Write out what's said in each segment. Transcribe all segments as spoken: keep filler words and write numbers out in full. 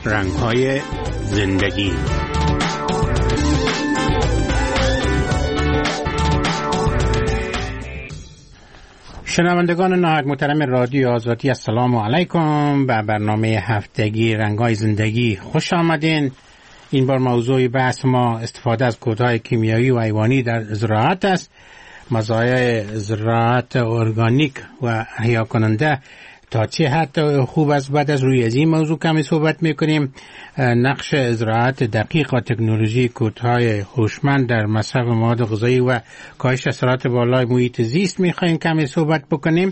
رنگ‌های زندگی. شنوندگان نهایت محترم رادیو آزادی، السلام علیکم. به برنامه هفتگی رنگ‌های زندگی خوش آمدین. این بار موضوع بحث ما استفاده از کودهای کیمیایی و حیوانی در زراعت است. مزایای زراعت ارگانیک و احیا کننده تا چه حد خوب است. بعد از روی از این موضوع کمی صحبت میکنیم. نقش زراعت دقیق و تکنولوژی کودهای هوشمند در مصرف مواد غذایی و کاهش اثرات بالای محیط زیست میخوایم کمی صحبت بکنیم.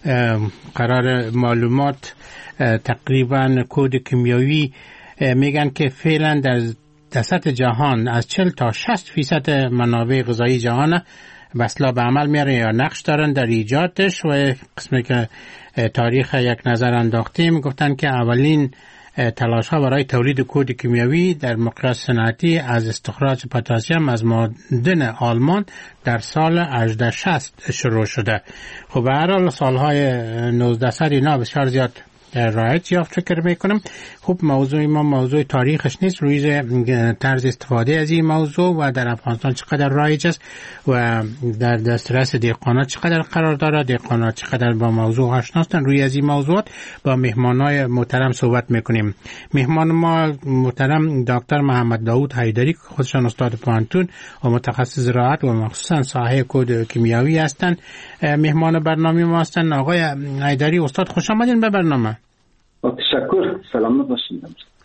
قرار معلومات تقریبا کود کیمیایی میگن که فعلا در سطح جهان از چهل تا شصت فیصد منابع غذایی جهان بسلا به عمل میاره یا نقش دارن در ایجادش. و قسمی که تاریخ یک نظر انداختیم گفتن که اولین تلاش ها برای تولید کود کیمیایی در مقیاس صنعتی از استخراج پتاسیم از معدن آلمان در سال هجده شصت شروع شده. خب به هر حال سالهای نوزده صد اینا بسیار زیاد رایج یافت فکر میکنم. خب موضوع ما موضوع تاریخش نیست، روی طرز استفاده از این موضوع و در افغانستان چقدر رایج است و در دسترس دهقانان چقدر قرار داره، دهقانان چقدر با موضوع آشنا هستند. روی از این موضوعات با مهمانای محترم صحبت میکنیم. مهمان ما محترم دکتر محمد داود حیدری، خودشان استاد پوهنتون و متخصص زراعت و مخصوصا ساحه کود کیمیایی هستند. مهمان برنامه ما هستند. آقای حیدری استاد، خوش آمدین به برنامه. تشکر، سلامت باشید.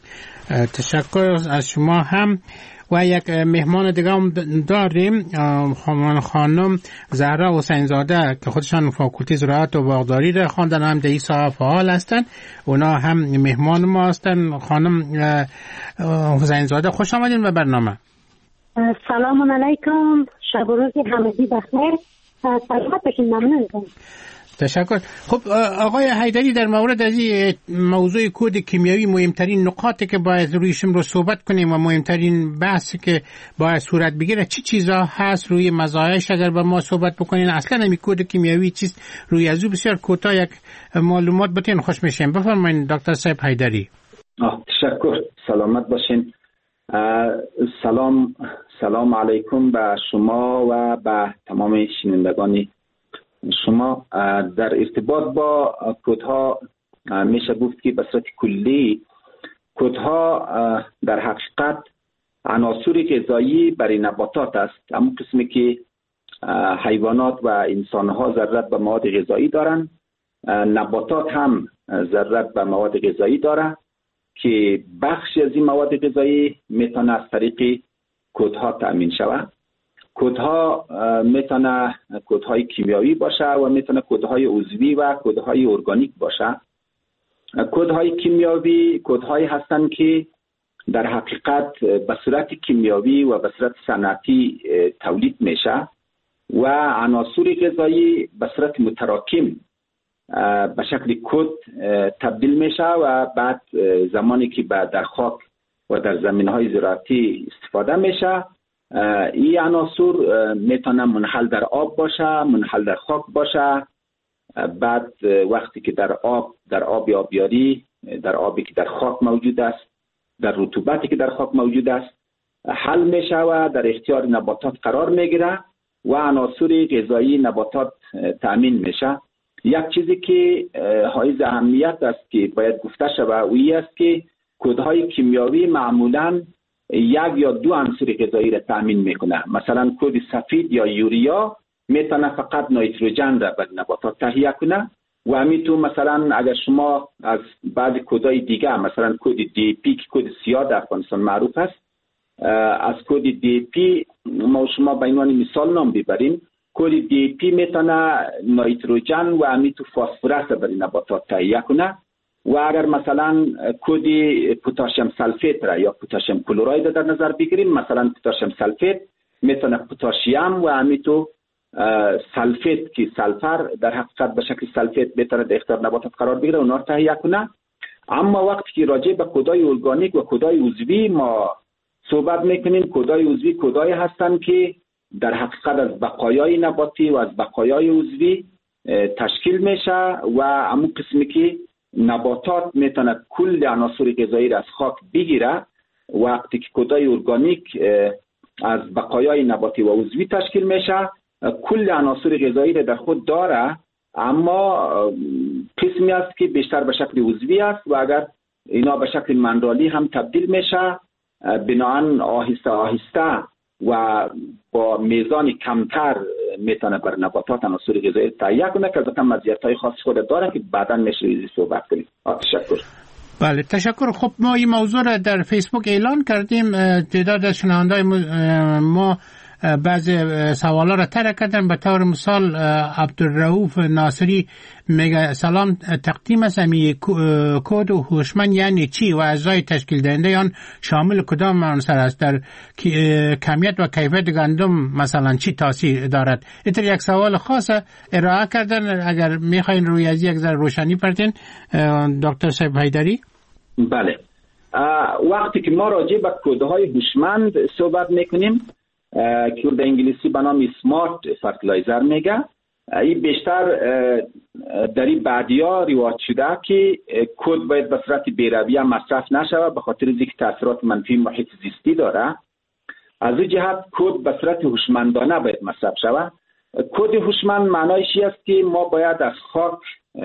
تشکر از شما هم. و یک مهمان دیگه هم داریم، خانم زهرا حسین زاده که خودشان فاکولته زراعت و باغداری را خواندن، هم در این ساحه فعال هستند. اونا هم مهمان ما هستند. خانم حسین زاده خوش آمدین به برنامه. سلام علیکم، شب و روز همگی بخیر. سلامت باشین. ممنون. تشکر. خب آقای حیدری، در مورد از این موضوع کود کیمیایی مهمترین نقاطی که باید رویشون رو صحبت کنیم و مهمترین بحثی که باید صورت بگیره چی چیزا هست؟ روی مزایاش اگر با ما صحبت بکنین، اصلا این کود کیمیایی چیست؟ روی از او بسیار کوتاه یک معلومات بتین خوش میشیم. بفرمایید دکتر صاحب حیدری. تشکر، سلامت باشین. سلام سلام علیکم به شما و به تمام شنوندگان شما. در ارتباط با کودها میشه گفت که به صورت کلی کودها در حقیقت عناصر غذایی برای نباتات است. اما قسمی که حیوانات و انسانها ضرورت به مواد غذایی دارند، نباتات هم ضرورت به مواد غذایی دارند که بخشی از این مواد غذایی میتونه از طریق کودها تامین شود. کودها میتونه کودهای کیمیایی باشه و میتونه کودهای عضوی و کودهای ارگانیک باشه. کودهای کیمیایی کودهایی هستند که در حقیقت به صورت کیمیایی و به صورت صنعتی تولید میشه و عناصر غذایی به صورت متراکم به شکل کود تبدیل میشه و بعد زمانی که در خاک و در زمینهای زراعتی استفاده میشه، این عناصر میتونه منحل در آب باشه، منحل در خاک باشه. بعد وقتی که در آب در آب آبیاری، در آبی که در خاک موجود است، در رطوبتی که در خاک موجود است، حل میشه و در اختیار نباتات قرار میگیره و عناصر غذایی نباتات تامین میشه. یک چیزی که حائز اهمیت است که باید گفته شود او است که کودهای کیمیایی معمولاً یک یا دو عنصر غذایی را تامین میکنه. مثلا کود سفید یا یوریا میتونه فقط نیتروژن را به نباتات تهیه کنه و همینطور مثلا اگر شما از بعضی کودهای دیگه، مثلا کود دی پی که کود سیاه در افغانستان معروف است، از کود دی پی ما شما به عنوان مثال نام ببریم، کود دی پی میتونه نیتروژن و همینطور فسفرس را برای نباتات تهیه کنه. و اگر مثلا کود پتاسیم سلفیت را یا پتاسیم کلراید در نظر بگیریم، مثلا پتاسیم سلفیت میتونه پتاسیم و همینطور سلفیت که سلفر در حقیقت به شکل سلفیت میتونه در اختیار نباتات قرار بگیره و اونا رو تهیه کنه. اما وقتی که راجع به کودهای ارگانیک و کودهای عضوی ما صحبت میکنیم، کودهای عضوی کودهای هستند که در حقیقت از بقایای نباتی و از بقایای عضوی تشکیل میشه و همون قسمی که نباتات میتونه کل عناصر غذایی را از خاک بگیره. وقتی که کدهای ارگانیک از بقایای نباتی و عضوی تشکیل میشه، کل عناصر غذایی را در خود داره، اما قسمی است که بیشتر به شکل عضوی است و اگر اینا به شکل منرالی هم تبدیل میشه، بناهن آهسته آهسته و با میزان کمتر میتونه بر نباتات عناصر غذایی تهیه کنه که البته مزیت‌های خاص خود داره که بعداً میشه ریزی صحبت کنیم. تشکر. بله تشکر. خب ما این موضوع را در فیسبوک اعلان کردیم، تعداد از شنونده‌های ما بعضی سوالا را طرح کردن. به طور مثال عبدالرؤوف ناصری میگه سلام، تقدیم است امی کد و هوشمند یعنی چی و اجزای تشکیل دهنده آن شامل کدام عناصر است؟ در کمیت و کیفیت گندم مثلا چی تاثیر دارد؟ اینطور یک سوال خاص ارائه کردن. اگر میخواین روی از یک ذره روشنی پرتین دکتر صاحب حیدری. بله، وقتی که ما راجع به کدهای هوشمند صحبت میکنیم که در انگلیسی به نام سمارت فرتیلایزر میگه، این بیشتر در این بعدیا رواج شده که کد باید به صورت بی‌رویه مصرف نشوه به خاطر اینکه تاثیرات منفی محیط زیستی داره. از این جهت کد به صورت هوشمندانه باید مصرف شوه. کد هوشمند معنایش است که ما باید از خاک،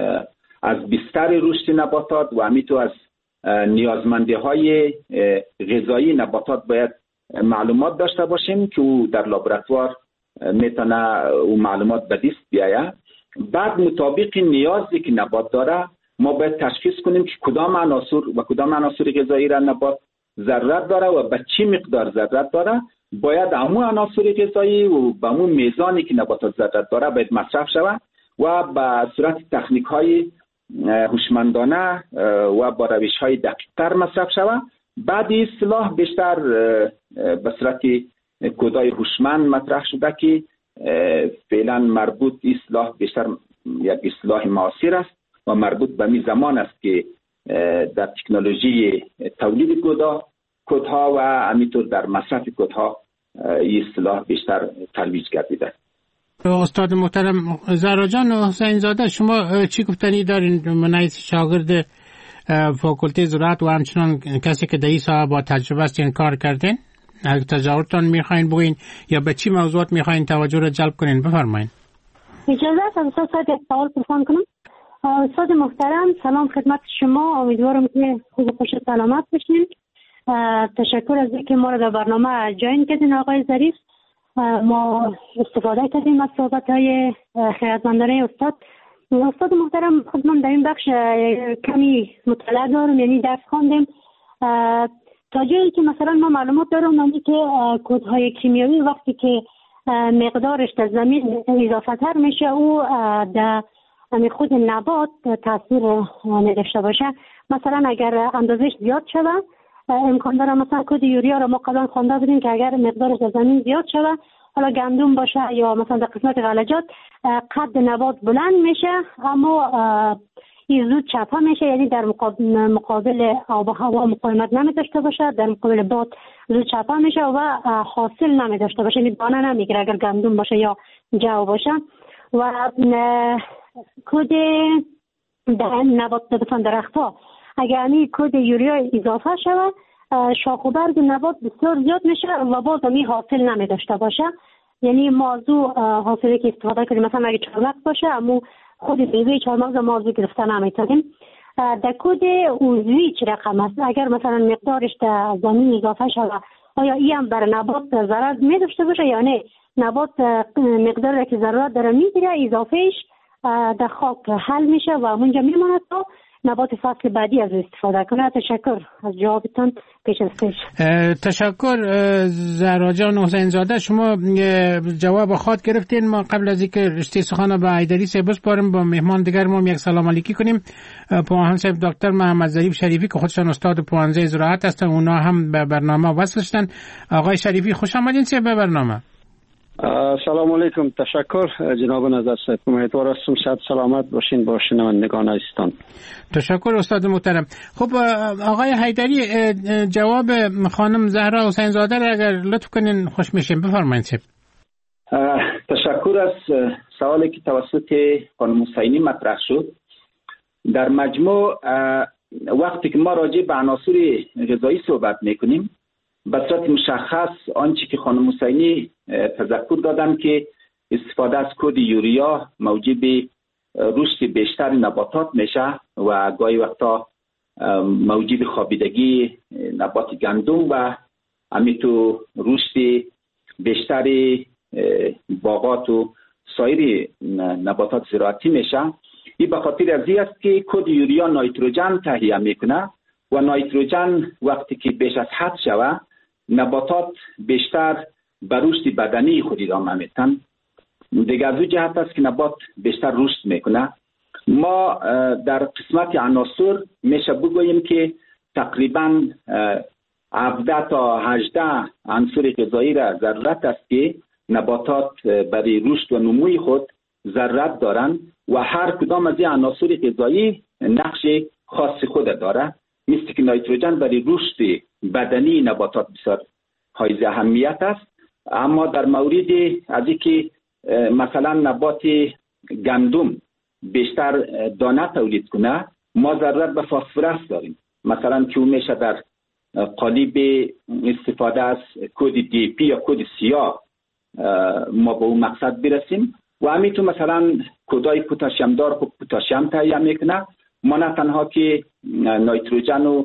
از بستر رشد نباتات و همینطور از نیازمندی های غذایی نباتات باید معلومات داشته باشیم که او در لابراتوار میتونه او معلومات به دست بیاید. بعد مطابق نیازی که نبات داره ما باید تشخیص کنیم که کدام عناصر و کدام عناصر غذایی را نبات ضرورت داره و به چه مقدار ضرورت داره. باید همون عناصر غذایی و به همون میزانی که نباتات ضرورت داره باید مصرف شود و به صورت تکنیک های هوشمندانه و با روش های دقیق‌تر مصرف شود. بعد اصلاح بیشتر به صورت کدای هوشمند مطرح شده که فعلا مربوط اصلاح بیشتر یک اصلاح معاصر است و مربوط به می زمان است که در تکنولوژی تولید کدها کدها و همینطور در مصرف کدها این اصلاح بیشتر ترویج گردیده. استاد محترم زهرا جان حسین زاده، شما چی گفتنی دارین من شاگرد فاکولته زراعت و همچنان کسی که در این ساحه با تجربه است این کار کردین؟ اگه تجربتان میخواین بگین یا به چی موضوعات میخواین توجه رو جلب کنین بفرمایین. اجازه است استاد صاحب سوال پرسان کنم؟ استاد محترم سلام خدمت شما، امیدوارم که خوب و خوش سلامت باشین. تشکر از اینکه ما رو در برنامه جوین کردین آقای ظریف. ما استفاده کردیم از صحبت‌های خیرتمندانه استاد. استاد محترم خود من در این بخش کمی مطالعه دارم، یعنی درس خواندیم تا جایی که مثلا ما معلومات دارم یعنی که کدهای کیمیایی وقتی که مقدارش در زمین اضافه تر میشه او در خود نبات تاثیر نداشته باشه. مثلا اگر اندازش زیاد شده امکان داره مثلا کد یوریا رو ما قبلا خوانده بودیم که اگر مقدارش در زمین زیاد شده، حالا گندم باشه یا مثلا در قسمت غلجات، قد نبات بلند میشه اما این زود چپه میشه، یعنی در مقابل آب و هوا مقاومت نمی داشته باشه، در مقابل باد زود چپه میشه و حاصل نمی داشته باشه، یعنی دانه نمیگیره اگر گندم باشه یا جو باشه. و کد در نبات مثلا درختها اگر این کد یوریا اضافه شود شاخ و برگ نبات بسیار زیاد میشه و باز هم حاصل نمی داشته باشه. یعنی موضوع حاصلی که استفاده کنیم مثلا اگه چارمغز باشه اما خود میوه چارمغز موضوع گرفته نمیتونیم. در کد عضوی چه رقم است؟ اگر مثلا مقدارش در زمین اضافه شود آیا این هم بر نبات ضرر می داشته باشه یا نه؟ نبات مقداری که ضرورت داره میگیره، اضافهش در خاک حل میشه و اونجا میماند تا نبات فصل بعدی از استفاده کنه. تشکر از جوابتان پیش از پیش. تشکر زهرا جان حسین زاده، شما جواب خود گرفتین. ما قبل از اینکه رشته سخن به حیدری صاحب بسپاریم با مهمان دیگر ما یک سلام علیکی کنیم. پوهان صاحب دکتر محمد ظریف شریفی که خودشان استاد پوهنځی زراعت هستن اونا هم به برنامه وصل شدن. آقای شریفی خوش آمدین صاحب به برنامه. سلام علیکم. تشکر جناب نظر صاحب، امیدوار هستم صحت سلامت باشین با شنوندگان عزیزتان. تشکر استاد محترم. خب آقای حیدری جواب خانم زهرا حسین زاده را اگر لطف کنین خوش میشیم بفرمایید صاحب. تشکر از سوالی که توسط خانم حسینی مطرح شد. در مجموع وقتی که ما راجع به عناصر غذایی صحبت میکنیم، به صورت مشخص آنچه که خانم حسینی تذکر دادن که استفاده از کود یوریا موجب رشد بیشتر نباتات میشه و گاهی وقتا موجب خوابیدگی نبات گندم و همینطور رشد بیشتر باغات و سایر نباتات زراعتی میشه. این به خاطر از این است که کود یوریا نایتروژن تهیه میکنه و نایتروژن وقتی که بیش از حد شود نباتات بیشتر به رشد بدنی خود ادامه میتن. دیگه از اون جهت است که نبات بیشتر رشد میکنه. ما در قسمت عناصر میشه بگوییم که تقریبا هفده تا هجده عنصر غذایی را ضرورت است که نباتات برای رشد و نموی خود ضرورت دارند و هر کدام از این عناصر غذایی نقش خاص خود داره. مثل که نایتروژن برای رشد بدنی نباتات بسیار حائز اهمیت است، اما در مورد از اینکه مثلا نبات گندم بیشتر دانه تولید کنه، ما ضرورت به فسفرس داریم. مثلا که میشه در قالب استفاده از کد دی پی یا کد سیاه ما به اون مقصد برسیم و همینطور مثلا کدای پتاسیم دار خب پتاسیم تهیه میکنه. ما نه تنها که نایتروژن و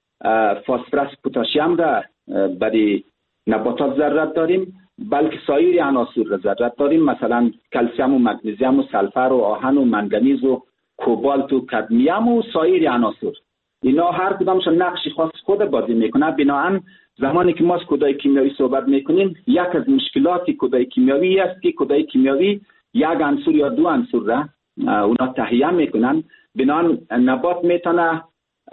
فسفرس پتاسیم را برای نباتات ضرورت داریم، بلکه سایر عناصر را ضرورت داریم، مثلا کلسیم و مگنیزیم و سلفر و آهن و منگنیز و کوبالت و کدمیم و سایر عناصر. اینا هر کدامشون نقش خاص خود بازی میکنه. بنابراین زمانی که ما از کودای کیمیایی صحبت میکنیم، یک از مشکلات کودای کیمیایی است که کودای کیمیایی یک عنصر یا دو عنصر را اونا تهیه میکنن. بنابراین نبات میتونه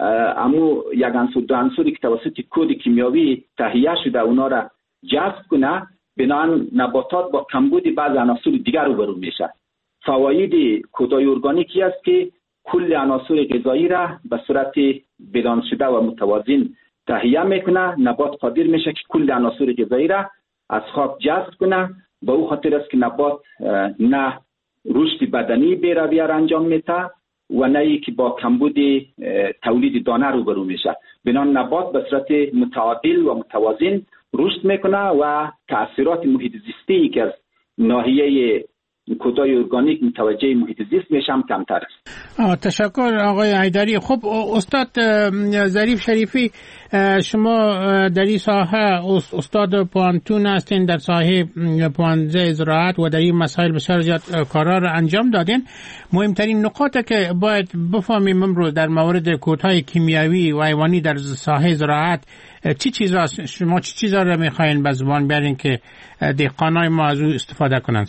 امو یک عنصر دو عنصری که توسط کود کیمیایی تهیه شده اونا را جذب کنه. بنابراین نباتات با کمبود بعض عناصر دیگر روبرو میشه. فواید کودای ارگانیکی است که کل عناصر غذایی را به صورت بالانس شده و متوازن تهیه میکنه. نبات قادر میشه که کل عناصر غذایی را از خاک جذب کنه. به او خاطر است که نبات نه رشد بدنی بی‌رویه انجام میده و نه ای که با کمبود تولید دانه روبرو میشه. بنابراین نبات به صورت متعادل و متوازن رشد میکنه و تاثیرات محیط زیستی که از ناحیه کودای ارگانیک متوجه محیط زیست میشم کمتر است. تشکر آقای حیدری. خب استاد ظریف شریفی، شما در این ساحه استاد پوانتون هستین، در ساحه پوانزه زراعت و در این مسائل بسیار زیاد کارا را انجام دادین. مهمترین نقاط که باید بفهمیم امروز در مورد کودهای کیمیایی و حیوانی در ساحه زراعت چی چیزا شما چی چیزا را میخواین به زبان بیارین که دهقانای ما از او استفاده کنن؟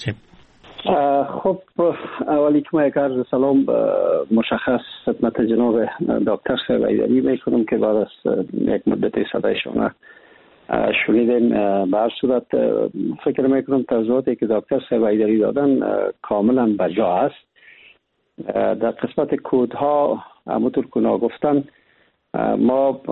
خب اولی که ما یک عرض سلام مشخص خدمت جناب دکتر صاحب حیدری میکنم که بعد از یک مدت صدای شما شنیدیم. به هر صورت فکر میکنم توضیحاتی که دکتر صاحب حیدری دادن کاملا بجا است. در قسمت کودها همونطور که گفتن ما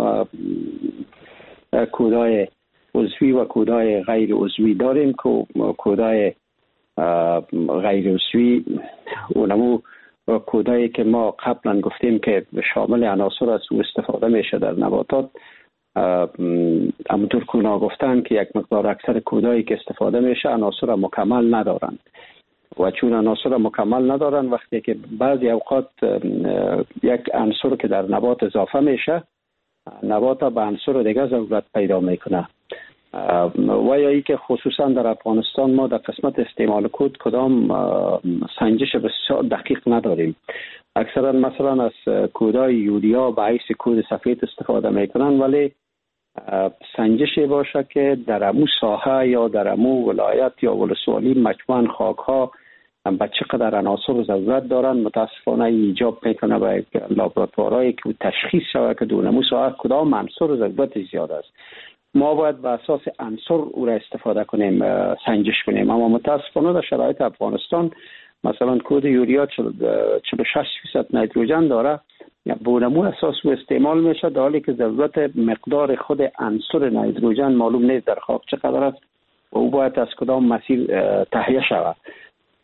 کودهای عضوی و کودهای غیر عضوی داریم که کودهای غیر عضوی اونمو کودایی که ما قبلا گفتیم که شامل عناصر از او استفاده میشه در نباتات. همونطور که اونا گفتن که یک مقدار اکثر کودایی که استفاده میشه عناصر مکمل ندارن و چون عناصر مکمل ندارن وقتی که بعضی اوقات یک عنصر که در نبات اضافه میشه نبات به عنصر دیگه ضرورت پیدا میکنه. و یا ای که خصوصا در افغانستان ما در قسمت استعمال کود کدام سنجش بسیار دقیق نداریم. اکثرا مثلا از کودای یوریا به حیث کود سفید استفاده میکنن، ولی سنجشی باشه که در امو ساحه یا در امو ولایت یا ولسوالی مجموعاً خاک ها به چقدر عناصر ضرورت دارن متاسفانه ایجاب میکنه به لابراتوارایی که تشخیص شود که دون امو ساحه کدام عنصر ضرورت زیاد است. ما باید به اساس عنصر او را استفاده کنیم، سنجش کنیم. اما متاسفانه در شرایط افغانستان مثلا کود یوریا چهل و شش فیصد نیتروژن داره، به نمو اساس او استعمال میشه در حالی که ضرورت مقدار خود عنصر نیتروژن معلوم نیست در خاک چقدر است و او باید از کدام مسیر تهیه شود.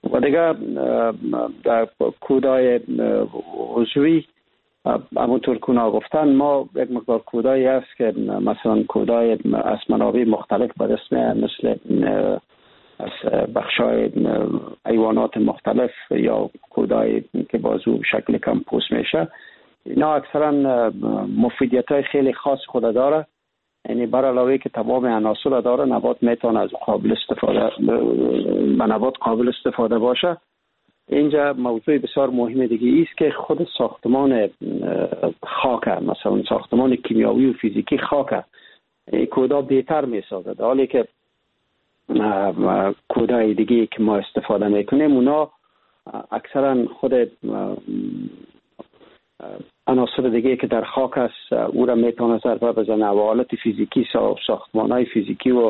و دیگه در کودای عضوی همونطور که اونا گفتن، ما یک مقدار کودایی هست که مثلا کودای از منابع مختلف به اسم مثل از بخشای حیوانات مختلف یا کودای که بازو شکل کمپوست میشه، اینا اکثرا مفیدیت های خیلی خاص خود داره. یعنی بر علاوه که تمام عناصر داره، نبات میتونه از قابل استفاده به نبات قابل استفاده باشه. اینجا موضوع بسیار مهم دیگه است که خود ساختمان خاک، مثلا ساختمان کیمیاوی و فیزیکی خاک کودا بهتر میسازه، حالی که کودای دیگه که ما استفاده میکنیم اونا اکثرا خود عناصر دیگه که در خاک است او را میتونه ضربه بزنه و حالت فیزیکی ساختمان های فیزیکی و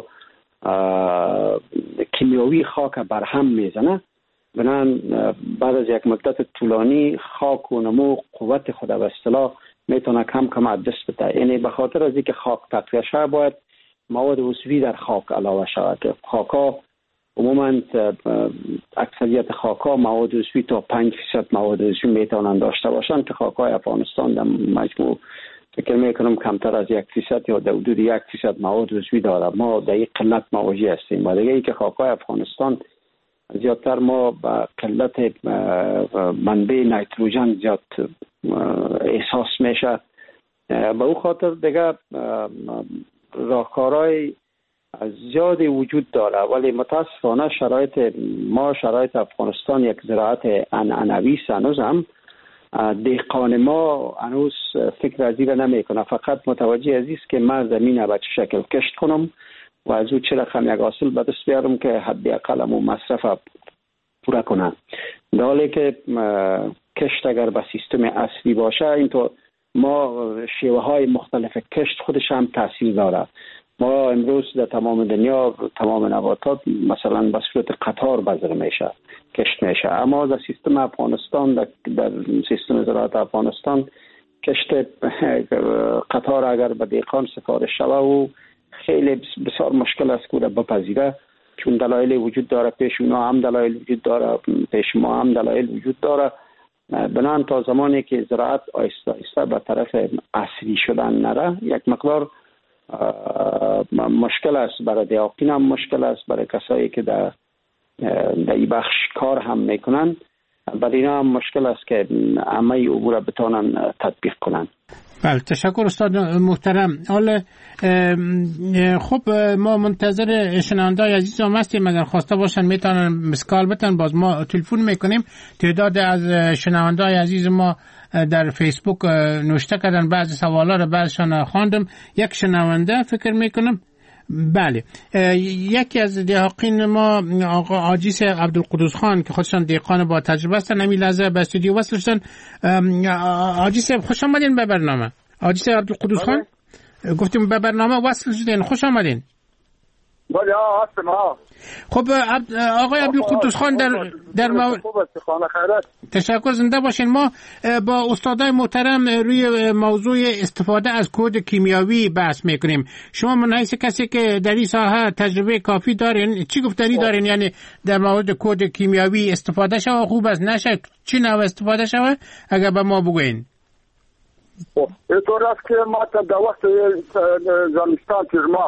کیمیاوی خاک برهم میزنه. بنان بعد از یک مدت طولانی خاک و نمو قوت خود به اصطلاح میتونه کم کم از دست بده. یعنی به خاطر از اینکه خاک تقویه شود باید مواد عضوی در خاک علاوه شود. خاکا عموما اکثریت خاکا مواد عضوی تا پنج فیصد مواد عضوی میتونن داشته باشن که خاکای افغانستان در مجموع فکر میکنم کمتر از یک فیصد یا در حدود یک فیصد مواد عضوی داره. ما در یک قلت مواجه هستیم و دیگه ای که خاکای افغانستان زیادتر ما با قلت منبع نیتروژن زیاد احساس میشه. به او خاطر دیگه راهکارهای زیادی وجود داره، ولی متاسفانه شرایط ما شرایط افغانستان یک زراعت عنعنوی هنوز هم دهقان ما هنوز فکر از این نمی کنه، فقط متوجه از است که من زمین به چه شکل کشت کنم و از او چه رقم یک حاصل به دست بیارم که حداقل و مصرف پورا کنه. در حالی که کشت اگر به سیستم اصلی باشه، اینطور ما شیوه های مختلف کشت خودش هم تاثیر داره. ما امروز در تمام دنیا تمام نباتات مثلا به صورت قطار بذر میشه، کشت میشه، اما در سیستم افغانستان در, در سیستم زراعت افغانستان کشت قطار اگر به دهقان سفارش شود و خیلی بسیار مشکل است که بپذیره، چون دلایل وجود داره، پیش اونا هم دلایل وجود داره، پیش ما هم دلایل وجود داره. بنان تا زمانی که زراعت آیسته آیسته به طرف اصلی شدن نره، یک مقدار مشکل است برای دهقان، هم مشکل است برای کسایی که در در این بخش کار هم میکنن. برای اینا هم مشکل است که همه او را بتونن تطبیق کنن. بله، تشکر استاد محترم. حالا خب ما منتظر شنونده‌های عزیز هم هستیم، اگر خواسته باشن میتونن مسکال بتن، باز ما تلفن میکنیم. تعداد از شنونده‌های عزیز ما در فیسبوک نوشته کردن، بعضی سوالا رو بعضشان خواندم. یک شنونده فکر میکنم بله یکی از دهقان ما آقا عاجیس عبدالقدوس خان که خودشان دهقان با تجربه هستن، همین لحظه به استودیو وصل شدن. عاجیس خوش آمدین به برنامه. عاجیس عبدالقدوس خان گفتیم به برنامه وصل شدین، خوش آمدین. بله هستم. ها خب آقای عبدالقدوس خان در در مورد تشکر، زنده باشین. ما با استادای محترم روی موضوع استفاده از کود کیمیاوی بحث میکنیم. شما من حیث کسی که در این ساحه تجربه کافی دارین، چی گفتنی دارین؟ یعنی در مورد کود کیمیاوی استفاده شوه خوب است، نشه چی نوع استفاده شوه؟ اگر به ما بگوین. خب اینطور است که ما تا در وقت زمستان که ما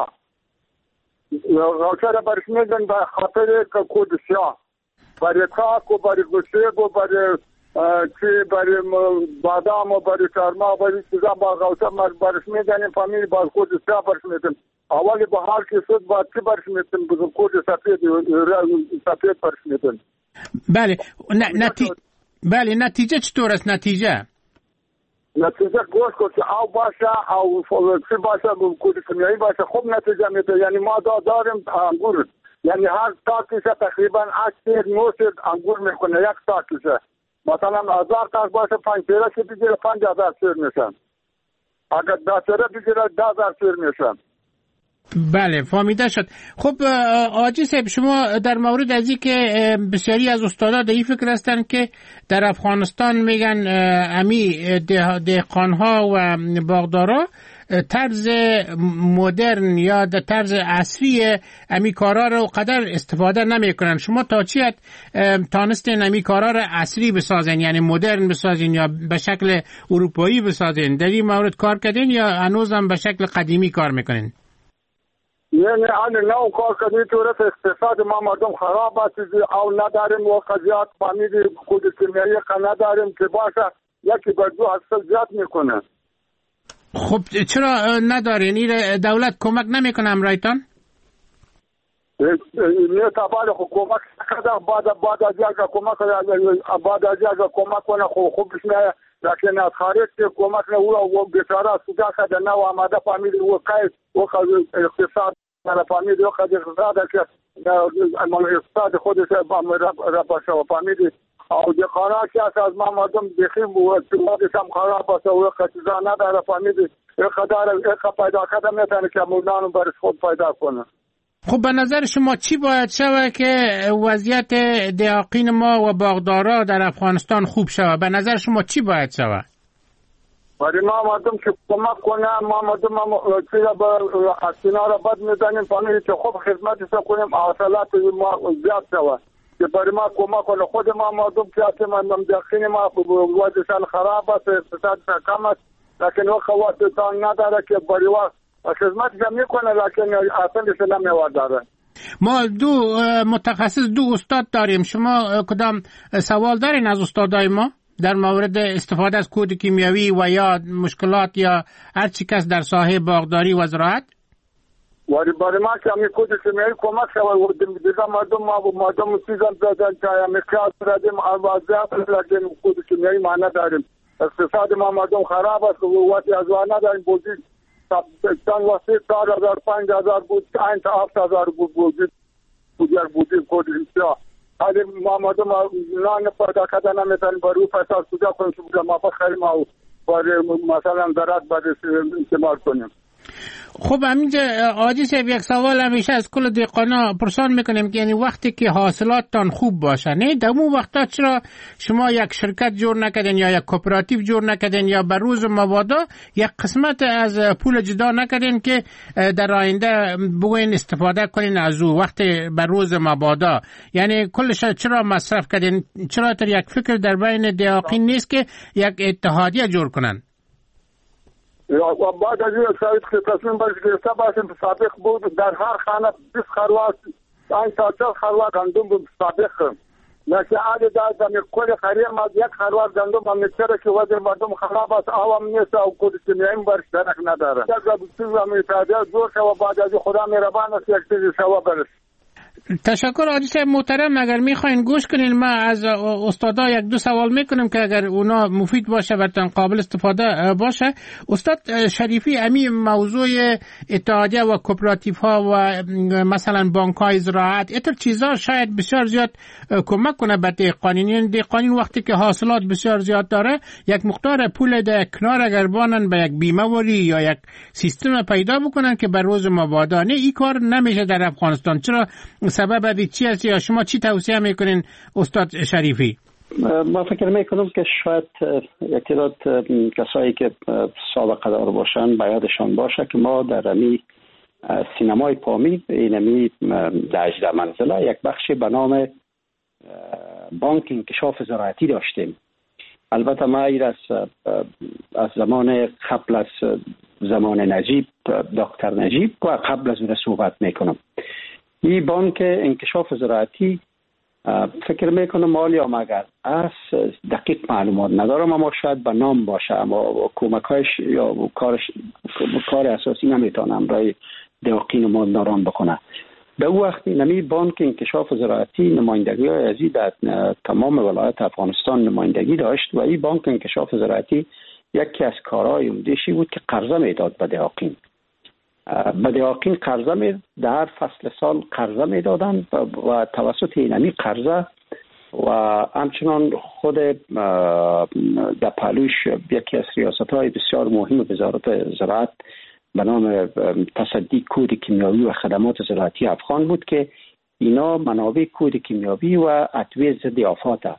غوچه را برش میدن به خاطر کود سیاه برای کاک و برای گوشیب و برای چی برای بادام و برای چارما و برای چیزا با غوچه برش میدن. فامیلی با کود سیاه برش میدن. اولی بحار که شد با چی برش میدن؟ بزن کود سفید سفید برش میدن. بله نتی... بله نتیجه چطور است؟ نتیجه نتیجه گوش کن که او باشه او چی باشه کود کیمیایی باشه خوب نتیجه میده. یعنی ما دا داریم انگور، یعنی هر تاکیشه تقریبا اکتیر نوشید انگور میکنه. یک تاکیشه مثلا هزار تاک باشه پنج پیره که بگیره پنج هزار سیر میشن، اگر ده پیره بگیره ده هزار سیر میشن. بله فهمیده شد. خب آجی صاحب، شما در مورد از این که بسیاری از استادا در این فکر هستن که در افغانستان میگن امی دهقانها و باغدارا طرز مدرن یا در طرز عصری امی کارا رو قدر استفاده نمیکنن. شما تا چی تانستین امی کارا رو عصری بسازین، یعنی مدرن بسازین یا به شکل اروپایی بسازین؟ در این مورد کار کردین یا هنوزم به شکل قدیمی کار میکنین؟ نه نه آن نو کار کردی طورت اقتصاد ما مردم خراب است او نداریم و قضیات فامیلی کود کیمیایی نداریم که باشه یکی بر دو اصل زیاد میکنه. خب چرا ندارین؟ این دولت کمک نمیکنه امرایتان؟ نه تابال حکومت کدا بعد بعد از یک کمک بعد از یک کمک کنه خوب خوبش نه، لکن از خارج کمک نه و بیچاره سودا کده نه و آماده فامیلی و قید و اقتصاد در فامیلی و قد اقتصاد که اقتصاد خودش را باشه و فامیلی او دی خانه که از ما مردم بخیم و سوادش هم خراب باشه و قصیزا نداره فامیلی اقدار اقا پیدا کده میتونه که مردان برش خود پیدا کنه. خب به نظر شما چی باید شود که وضعیت دهاقین ما و باغدارا در افغانستان خوب شود؟ به نظر شما چی باید شود؟ برای ما مردم که کمک کنه، ما مردم ما چیزا با اصینا را بد میزنیم فامیلی که خوب خدمتش کنیم حاصلات ما زیاد شود که برای ما کمک کنه. خود ما مردم که اصلا دهاقین ما وضعشان خراب است، اقتصاد کم است، لیکن وقت وقتتان نداره که برای وقت خدمت جمعی کنه لیکن اصلش نمیواد داره. ما دو متخصص دو استاد داریم. شما کدام سوال دارین از استادای ما در مورد استفاده از کود کیمیایی و یا مشکلات یا هر چی کس در ساحه باغداری و زراعت؟ ولی برای ما که همی کود کیمیایی کمک شود و دیگه مردم ما و مردم چیزم دادن که همی کلاس ردیم آوازیات لیکن کود کیمیایی ما نداریم. اقتصاد ما مردم خراب است و وقتی از وان نداریم بودید چند وقتی چار هزار پنج هزار بود این تا هفت هزار بود بودید بودیر بودید کودید یا حالی ما مردم نان پیدا کده نمیتونیم برای پیسا سوجا کنیم که بودیم ما بخیریم و برای مثلا درات برای استعمال کنیم. خب همینجا آجی صاحب یک سوال همیشه از کل دهقانا پرسان میکنیم که یعنی وقتی که حاصلاتتان خوب باشه نه در اون وقتا چرا شما یک شرکت جور نکردین یا یک کوپراتیو جور نکردین یا بر روز مبادا یک قسمت از پول جدا نکردین که در آینده بگوین استفاده کنین از او وقتی بر روز مبادا؟ یعنی کلش چرا مصرف کردین؟ چرا تر یک فکر در بین دهاقین نیست که یک اتحادیه جور کنن؟ و بعد از این سایت که تصمیم باید گرفته باشیم سابق بود در هر خانه بیست خروار این تا چل خروار گندم بود سابق لیکن آده دار زمین کل خریم از یک خروار گندم هم نچره که وزن مردم خراب است آوام نیست او کود کیمیایی برش درک نداره یک چیز هم اتحادیه زور شد و بعد از خدا مهربان است یک چیزی شوا برش. تشکر آجی صاحب محترم. اگر میخواین گوش کنین ما از استادا یک دو سوال میکنیم که اگر اونا مفید باشه براتون قابل استفاده باشه. استاد شریفی امی موضوع اتحادیه و کوپراتیو ها و مثلا بانک های زراعت ایتر چیزا شاید بسیار زیاد کمک کنه به دهقانین. دهقانین وقتی که حاصلات بسیار زیاد داره یک مقدار پول در کنار اگر بانن به یک بیمه وری یا یک سیستم پیدا بکنن که بر روز مبادا. نه این کار نمیشه در افغانستان. چرا؟ سبب ادی چی است یا شما چی توصیه میکنین استاد شریفی؟ ما فکر میکنم که شاید یک تعداد کسایی که سابقه دار باشن باید باشه که ما در امی سینمای پامید اینمی در هجده منزله یک بخشی به نام بانک انکشاف زراعتی داشتیم. البته ما ایر از از زمان قبل از زمان نجیب دکتر نجیب و قبل از اون صحبت میکنم. این بانک انکشاف زراعتی فکر میکنم مالی هم اگر از دقیق معلومات ندارم اما شاید به نام باشه اما کمکایش یا کارش کار اساسی نمیتونم برای دهاقین و مالداران بکنه. به او وقتی نمی بانک انکشاف زراعتی نمایندگی های ازی در تمام ولایت افغانستان نمایندگی داشت و این بانک انکشاف زراعتی یکی از کارهای عمده‌شی بود که قرضه میداد به دهاقین. به دهاقین قرضه می در فصل سال قرضه میدادن و, و توسط اینمی قرضه و همچنان خود در پهلوش یکی از ریاست‌های بسیار مهم وزارت زراعت به نام تصدی کود کیمیایی و خدمات زراعتی افغان بود که اینا منابع کود کیمیایی و ادویه ضد آفات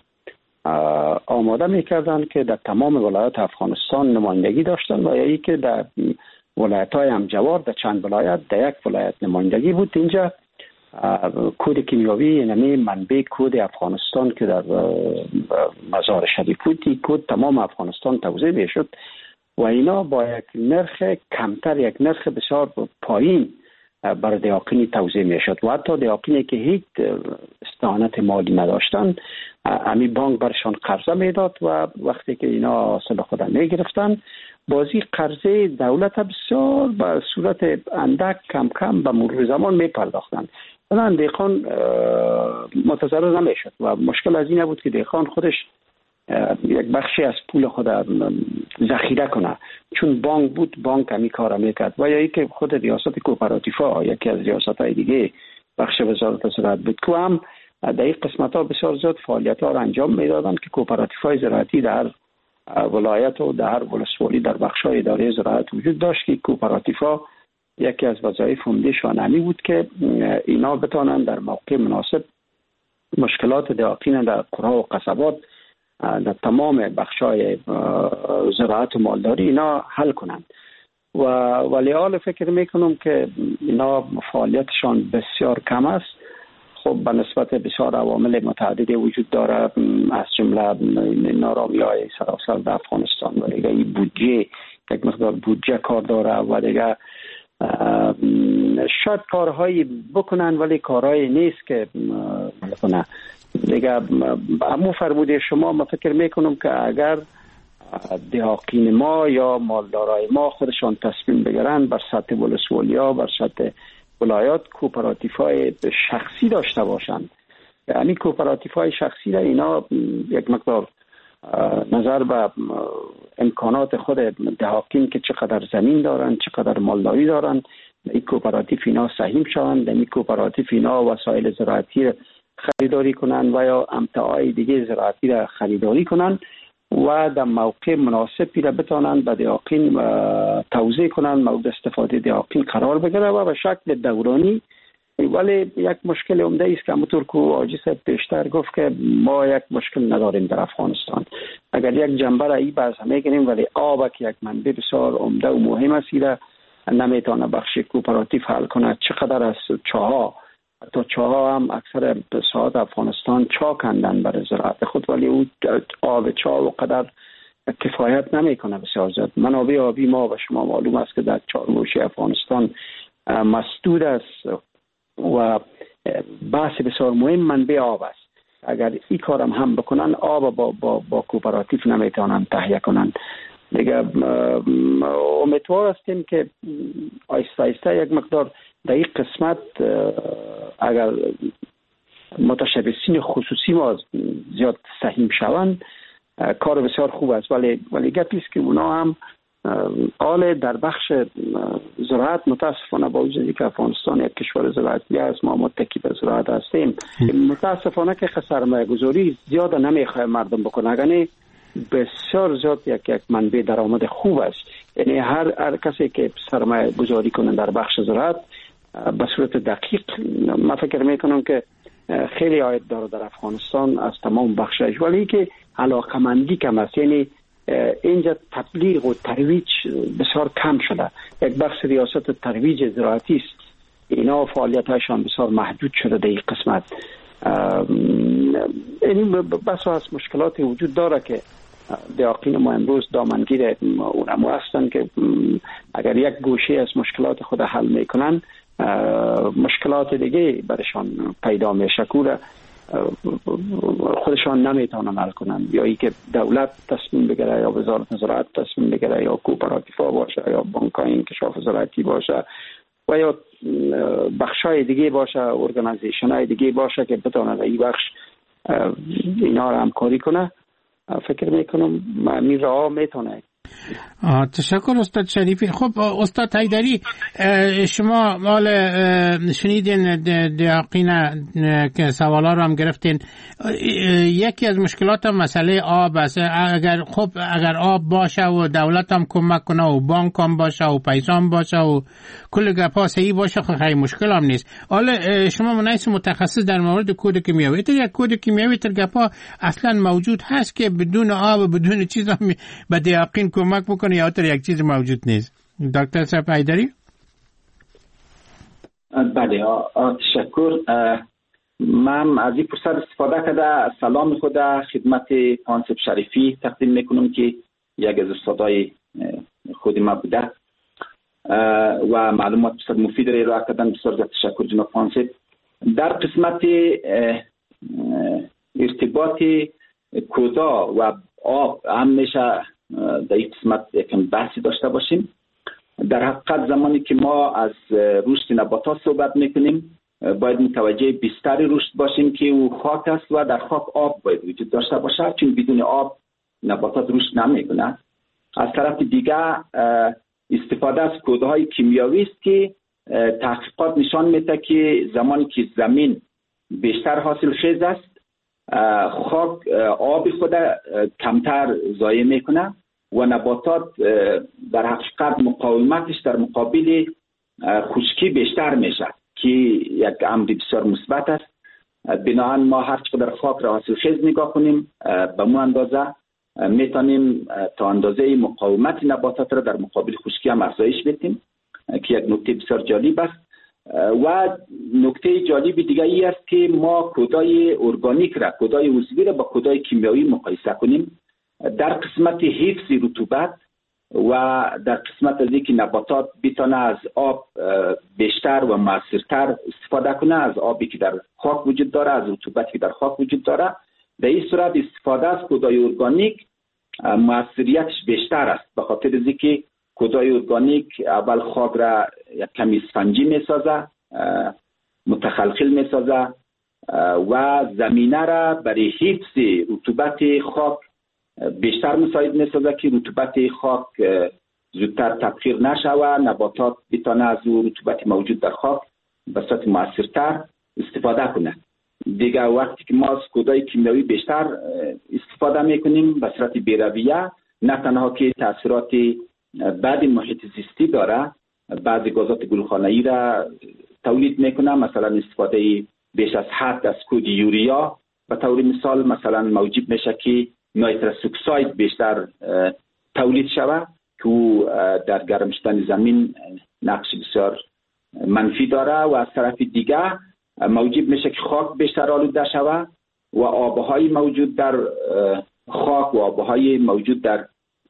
آماده میکردن که در تمام ولایات افغانستان نمایندگی داشتن و یکی که در ولایت‌های هم جوار در چند ولایت، در یک ولایت نمایندگی بود. اینجا کود کیمیاوی نمی منبع کود افغانستان که در مزار شریف بود، این کود تمام افغانستان توزیع میشد و اینا با یک نرخ کمتر، یک نرخ بسیار پایین بر دیاقینی توزیع میشد و حتی دیاقینی که هیچ استعانت مالی نداشتن امی بانک برشان قرضه میداد و وقتی که اینا حاصل خود میگرفتن بازی قرضه دولت بسیار به صورت اندک کم کم به مرور زمان میپرداختن. الان دیقان متضرر نمیشد و مشکل از این بود که دیقان خودش یک بخشی از پول خود ذخیره کنه، چون بانک بود بانک همی کار میکرد و یا ای که خود ریاست کوپراتیفا یکی از ریاست های دیگه بخش وزارت زراعت بود که هم در این قسمت ها بسیار زیاد فعالیت ها را انجام میدادن که کوپراتیف های زراعتی در ولایت و در ولسوالی در بخش های اداره زراعت وجود داشت که کوپراتیف ها یکی از وظایف عمده‌شان همی بود که اینا بتانند در موقع مناسب مشکلات دیاقین در قرى و قصبات در تمام بخشای زراعت و مالداری اینا حل کنند و ولی حال فکر میکنم که اینا فعالیتشان بسیار کم است. خب به نسبت بسیار عوامل متعددی وجود داره، از جمله نارامی های سراسر در افغانستان و دیگه این بودجه یک مقدار بودجه کار داره و دیگه شاید کارهایی بکنن ولی کارهایی نیست که بکنن دیگه. امو فرموده شما ما فکر میکنم که اگر دیاقین ما یا مالدارای ما خودشان تصمیم بگیرن بر سطح ولسوالیا بر سطح ولایات کوپراتیف های شخصی داشته باشند، یعنی کوپراتیف های شخصی را اینا یک مقدار نظر به امکانات خود دیاقین که چقدر زمین دارن چقدر مالداری دارن این کوپراتیف اینا سهیم شوند، این کوپراتیف اینا وسایل زراعتی خریداری کنن و یا امتعاء دیگه زراعتی را خریداری کنن و در موقع مناسبی را بتانند به دیاقین توزیع کنند، مورد استفاده دیاقین قرار بگیره و به شکل دورانی. ولی یک مشکل عمده است که همونطور که آجی صاحب پیشتر گفت که ما یک مشکل نداریم در افغانستان. اگر یک جنبه را ای باز میگیریم ولی آب که یک منبع بسیار عمده و مهم است را نمیتونه بخش کوپراتیف حل کنه. چقدر از چاها تا چاها هم اکثر ساعت افغانستان چا کندن برای زراعت خود ولی او آب چا و قدر کفایت نمیکنه بسیار زیاد. منابع آبی ما و شما معلوم است که در چهار گوشه افغانستان مسدود است و بحث بسیار مهم منبع آب است. اگر این کارم هم بکنن آب با با با کوپراتیف نمیتونن تهیه کنن دیگه. امیدوار هستیم که آیسته آیسته یک مقدار در این قسمت اگر متشبثین خصوصی ما زیاد سهیم شوند کار بسیار خوب است، ولی ولی گپی است که اونا هم آل در بخش زراعت متاسفانه با وجودی که افغانستان یک کشور زراعتی است ما متکی به زراعت هستیم متاسفانه که سرمایه گذاری زیاد نمیخواه مردم بکنه. اگر بسیار زیاد یک یک منبع درآمد خوب است، یعنی هر هر کسی که سرمایه گذاری کنه در بخش زراعت به صورت دقیق من فکر میکنم که خیلی عاید داره در افغانستان از تمام بخشش، ولی که علاقمندی کم است. یعنی اینجا تبلیغ و ترویج بسیار کم شده. یک بخش ریاست ترویج زراعتی است، اینا فعالیت‌هایشان بسیار محدود شده در این قسمت. یعنی بس از مشکلات وجود داره که دیاقین ما امروز دامنگیر اونمو هستن که اگر یک گوشه از مشکلات خود حل میکنن مشکلات دیگه برشان پیدا میشه که خودشان نمیتونن حل کنن، یا ای که دولت تصمیم بگیره یا وزارت زراعت تصمیم بگیره یا کوپراتیفا باشه یا بانک‌های انکشاف زراعتی باشه و یا بخشای دیگه باشه ارگانایزیشن‌های دیگه باشه که بتونه این بخش اینا رو همکاری کنه. فکر میکنم این راه میتونه. تشکر استاد شریفی. خب استاد حیدری شما مال شنیدین دیاقین که سوالا رو هم گرفتین. یکی از مشکلات هم مسئله آب است. اگر خب اگر آب باشه و دولت هم کمک کنه و بانک هم باشه و پیسه هم باشه و کل گپا صحیح باشه خب خیلی مشکل هم نیست. حالا شما مناسب متخصص در مورد کود کیمیاوی تو یک کود کیمیاوی تر گپا اصلا موجود هست که بدون آب و بدون چیز هم به دیاقین کمک بکنه یا تر یک چیز موجود نیست؟ دکتر صاحب حیدری. بله تشکر. من از این فرصت استفاده کرده سلام خود خدمت پانسب شریفی تقدیم میکنم که یک از استادای خود ما بوده و معلومات بسیار مفید را ارائه کردن. بسیار زیاد تشکر جناب پانسب. در قسمت ارتباط کودا و آب همیشه در این قسمت یکم بحثی داشته باشیم. در حقیقت زمانی که ما از رشد نباتات صحبت میکنیم باید متوجه بستر رشد باشیم که او خاک است و در خاک آب باید وجود داشته باشه، چون بدون آب نباتات رشد نمیکنه. از طرف دیگه استفاده از کودهای کیمیاوی است که تحقیقات نشان میده که زمانی که زمین بیشتر حاصل خیز است خاک آب خود کمتر ضایع میکنه و نباتات در حقیقت مقاومتش در مقابل خشکی بیشتر میشه که یک امر بسیار مثبت است. بنابراین ما هر چقدر خاک را حاصل خیز نگاه کنیم به مو اندازه میتونیم تا اندازه مقاومت نباتات را در مقابل خشکی هم افزایش بدیم که یک نکته بسیار جالب است. و نکته جالب دیگه ای است که ما کودای ارگانیک را، کودای عضوی را با کودای کیمیایی مقایسه کنیم در قسمت حفظ رطوبت و در قسمت از اینکه نباتات بتونه از آب بیشتر و موثرتر استفاده کنه، از آبی که در خاک وجود داره، از رطوبتی که در خاک وجود داره. در این صورت استفاده از کودای ارگانیک موثریتش بیشتر است، به خاطر از اینکه کودای ارگانیک اول خاک را یک کمی اسفنجی میسازه، متخلخل میسازه و زمینه را برای حفظ رطوبت خاک بیشتر مساعد میسازه که رطوبت خاک زودتر تبخیر نشوه، نباتات بتونه از رطوبت موجود در خاک به صورت موثرتر استفاده کنه. دیگه وقتی که ما از کودای کیمیاوی بیشتر استفاده میکنیم به صورت بی‌رویه، نه تنها که تاثیرات بعد محیط زیستی داره، بعضی گازات گلخانه‌ای را تولید میکنه، مثلا استفاده بیش از حد از کود یوریا به طور مثال مثلا موجب میشه که نایترس اکساید بیشتر تولید شود که در گرم شدن زمین نقش بسیار منفی داره و از طرف دیگه موجب میشه که خاک بیشتر آلوده شود و آبهای موجود در خاک و آبهای موجود در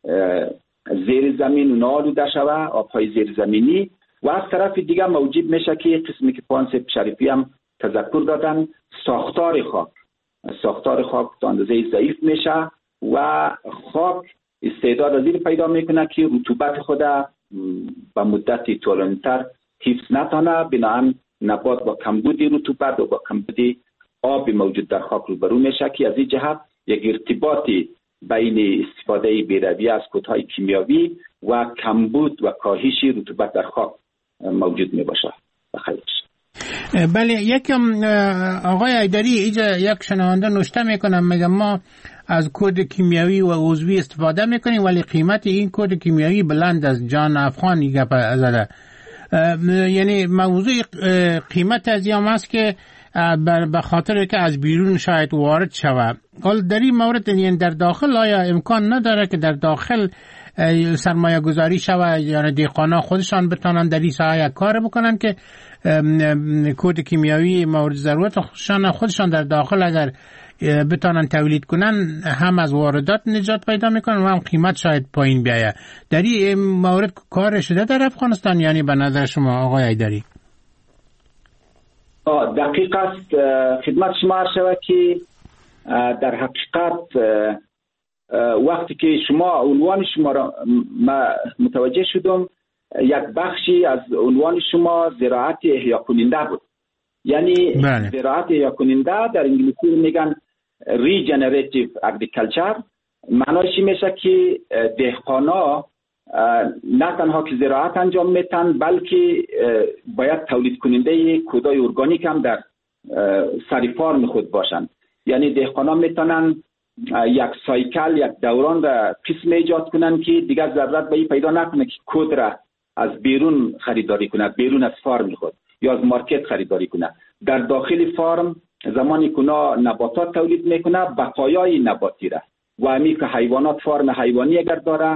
زیر زمین اونا آلوده شود، آبهای زیر زمینی. و از طرف دیگه موجب میشه که قسمی که پانسب شریفی هم تذکر دادن، ساختار خاک ساختار خاک تا اندازه ضعیف میشه و خاک استعداد از این پیدا میکنه که رطوبت خود به مدت طولانی‌تر حفظ نتونه. بنابراین نبات با کمبود رطوبت و با کمبود آب موجود در خاک روبرو میشه که از این جهت یک ارتباطی بین استفاده بی‌رویه از کودهای کیمیاوی و کمبود و کاهش رطوبت در خاک موجود میباشه. بخیر. بله، یکم آقای حیدری اینجا یک شنونده نوشته میکنم، میگم ما از کود کیمیاوی و عضوی استفاده میکنیم ولی قیمت این کود کیمیاوی بلند از جان افغان گپ زده. یعنی موضوع قیمت از یام است که به خاطر که از بیرون شاید وارد شود. حال در این مورد یعنی در داخل آیا امکان نداره که در داخل سرمایه گذاری شود، یعنی دهقانا خودشان بتانن در این ساحه کار بکنن که کود کیمیاوی مورد ضرورت خودشان خودشان در داخل اگر بتانن تولید کنن هم از واردات نجات پیدا میکنن و هم قیمت شاید پایین بیاید. در این مورد کار شده در افغانستان، یعنی به نظر شما آقای حیدری؟ دقیق است. خدمت شما عرض شود که در حقیقت وقتی که شما عنوان شما را متوجه شدم، یک بخشی از عنوان شما زراعت احیا کننده بود. یعنی بله. زراعت احیا کننده در انگلیسی میگن ریجنریتیو اگریکلچر. معنایش میشه که دهقانا نه تنها که زراعت انجام میتن بلکه باید تولید کننده کودای ارگانیک هم در سر فارم خود باشند. یعنی دهقانا میتونن یک سایکل، یک دوران را قسم ایجاد کنن که دیگر ضرورت به این پیدا نکنه که کود را از بیرون خریداری کنه، بیرون از فارم خود یا از مارکت خریداری کنه. در داخل فارم زمانی که نباتات تولید میکنه بقایای نباتی را و همی که حیوانات فارم حیوانی اگر داره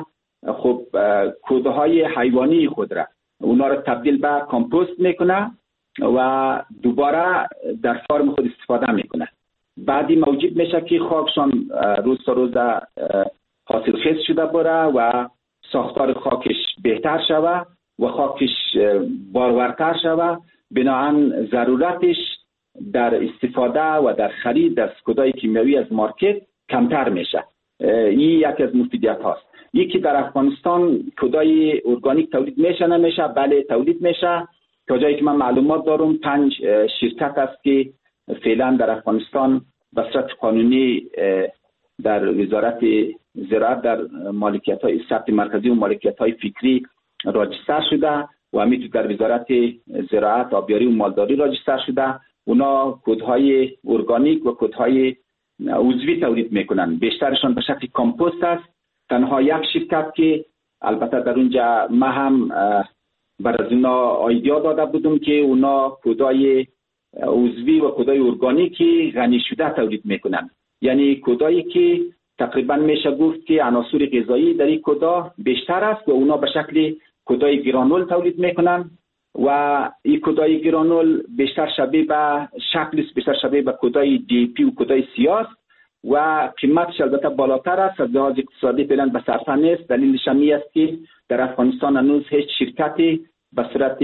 خب کودهای حیوانی خود را اونا را تبدیل به کامپوست میکنه و دوباره در فارم خود استفاده میکنه. بعدی موجب میشه که خاکشان روز تا روز حاصل خیز شده بره و ساختار خاکش بهتر شوه و خاکش بارورتر شوه. بنابراین ضرورتش در استفاده و در خرید از کودای کیمیاوی از مارکت کمتر میشه. این یکی از مفیدیت هاست. یکی در افغانستان کودای ارگانیک تولید میشه نمیشه؟ بله تولید میشه. تا جایی که من معلومات دارم پنج شرکت است که فعلا در افغانستان به صورت قانونی در وزارت زراعت در مالکیت های ثبت مرکزی و مالکیت های فکری راجستر شده و همینطور در وزارت زراعت آبیاری و مالداری راجستر شده. اونا کودهای ارگانیک و کودهای عضوی تولید میکنن. بیشترشان به شکل کامپوست است. تنها یک شرکت که البته در اونجا ما هم بر از اونا آیدیا داده بودم که اونا کودای عضوی و کودای ارگانیکی غنی شده تولید میکنن. یعنی کودایی که تقریبا میشه گفت که عناصر غذایی در این کودا بیشتر است و اونا به شکل کودای گرانول تولید میکنن و این کودای گرانول بیشتر شبیه به شکل بیشتر شبیه به کودای دی پی و کودای سیاس و قیمتش البته بالاتر است. از لحاظ اقتصادی فعلا به صرفه نیست. دلیلش هم است که در افغانستان هنوز هیچ شرکتی به صورت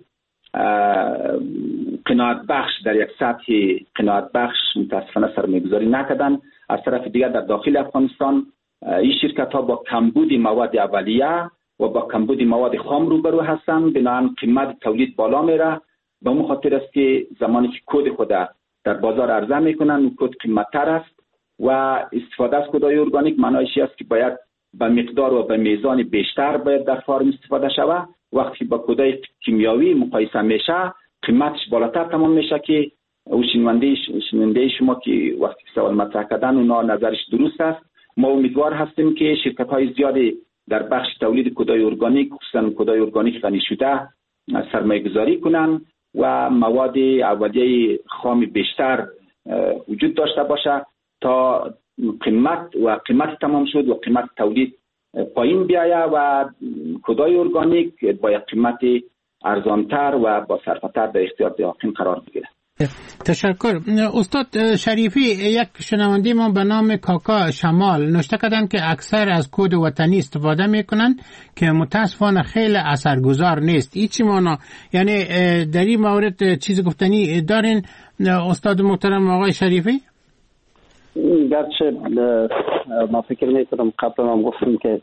قناعت بخش در یک سطح قناعت بخش متاسفانه سرمایه‌گذاری نکردن. از طرف دیگر در داخل افغانستان این شرکت ها با کمبود مواد اولیه و با کمبود مواد خام روبرو هستند. بنابراین قیمت تولید بالا میره. به اون خاطر است که زمانی که کود خود در بازار عرضه میکنن اون کود قیمت‌تر است و استفاده از کودای ارگانیک معنایش است که باید به مقدار و به میزان بیشتر باید در فارم استفاده شود. وقتی با کودای کیمیاوی مقایسه میشه قیمتش بالاتر تمام میشه که او شنونده شنونده شما که وقتی سوال مطرح کردن اونا نظرش درست است. ما امیدوار هستیم که شرکت های زیادی در بخش تولید کودای ارگانیک خصوصا کودای ارگانیک غنی شده سرمایه گذاری کنن و مواد اولیه خام بیشتر وجود داشته باشه تا قیمت و قیمت تمام شد و قیمت تولید پایین بیایه و کودای ارگانیک با یک قیمت ارزانتر و با صرفتر در اختیار دهقان قرار بگیره. تشکر. استاد شریفی، یک شنونده ما به نام کاکا شمال نوشته کردن که اکثر از کد وطنی استفاده میکنن که متاسفانه خیلی اثرگذار نیست. این چی مانا؟ یعنی در این مورد چیز گفتنی دارین استاد محترم آقای شریفی؟ گرچه ما فکر میکنم قبلا هم گفتم که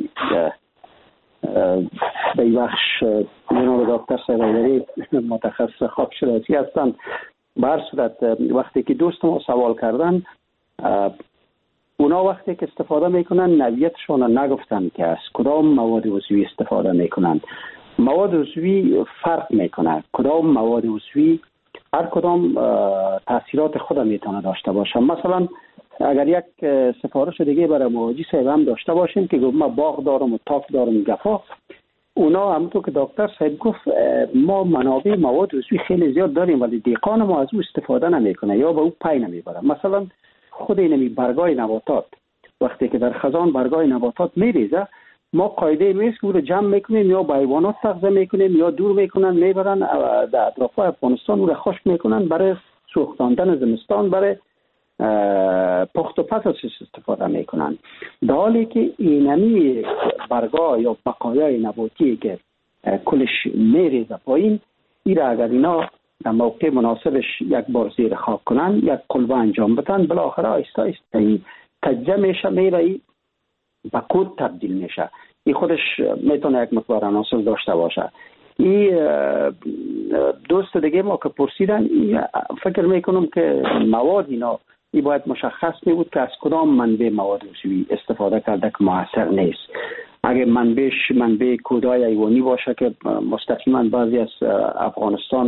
به این بخش جناب دکتر سیدی متخصص خاکشناسی هستند. به هر صورت وقتی که دوست ما سوال کردن اونا وقتی که استفاده میکنن نوعیتشون نگفتن که از کدام مواد عضوی استفاده میکنن. مواد عضوی فرق میکنه. کدام مواد عضوی هر کدام تاثیرات خود میتونه داشته باشه. مثلا اگر یک سفارش دیگه برای مواجی صاحب هم داشته باشیم که ما باغ دارم و تاک دارم گفا، اونا همونطور که دکتر صاحب گفت ما منابع مواد عضوی خیلی زیاد داریم ولی دهقان ما از او استفاده نمیکنه یا به او پی نمیبره. مثلا خود اینمی برگای نباتات وقتی که در خزان برگای نباتات میریزه ما قاعده میست که او رو جمع میکنیم یا به حیوانات تغذیه میکنیم یا دور میکنن میبرن در اطراف افغانستان او رو خشک میکنن برای سوختاندن زمستان، برای پخت و پس ازش استفاده میکنن. در حالی که اینمی برگا یا بقایای نباتی که کلش میریزه پایین، این را اگر اینا در موقع مناسبش یک بار زیر خاک کنن، یک قلبه انجام بدن، بالاخره آیسته آیسته تجزیه میشه، میره به کود تبدیل میشه. این خودش میتونه یک مقدار عناصر داشته باشه. این دوست دیگه ما که پرسیدن فکر میکنم که مواد اینا ای باید مشخص می بود که از کدام منبع مواد عضوی استفاده کرده که موثر نیست. اگه منبعش منبع کودای حیوانی باشه که مستقیما بعضی از افغانستان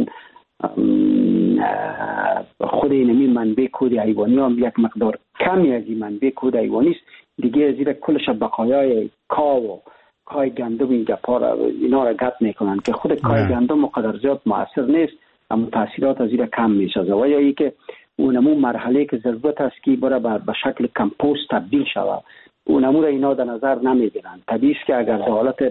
خود اینمی منبع کود حیوانی هم یک مقدار کمی از این منبع کود حیوانی است، دیگه زیر کلش بقایای کا و کای گندم این گپا را اینا را گپ میکنن که خود کای گندم مقدر زیاد موثر نیست اما تاثیرات از این کم میسازه. و یا ای که اونمون مرحله که ضرورت است که برای به شکل کمپوست تبدیل شود اون امور اینا در نظر نمیگیرن. طبیعی است که اگر در حالت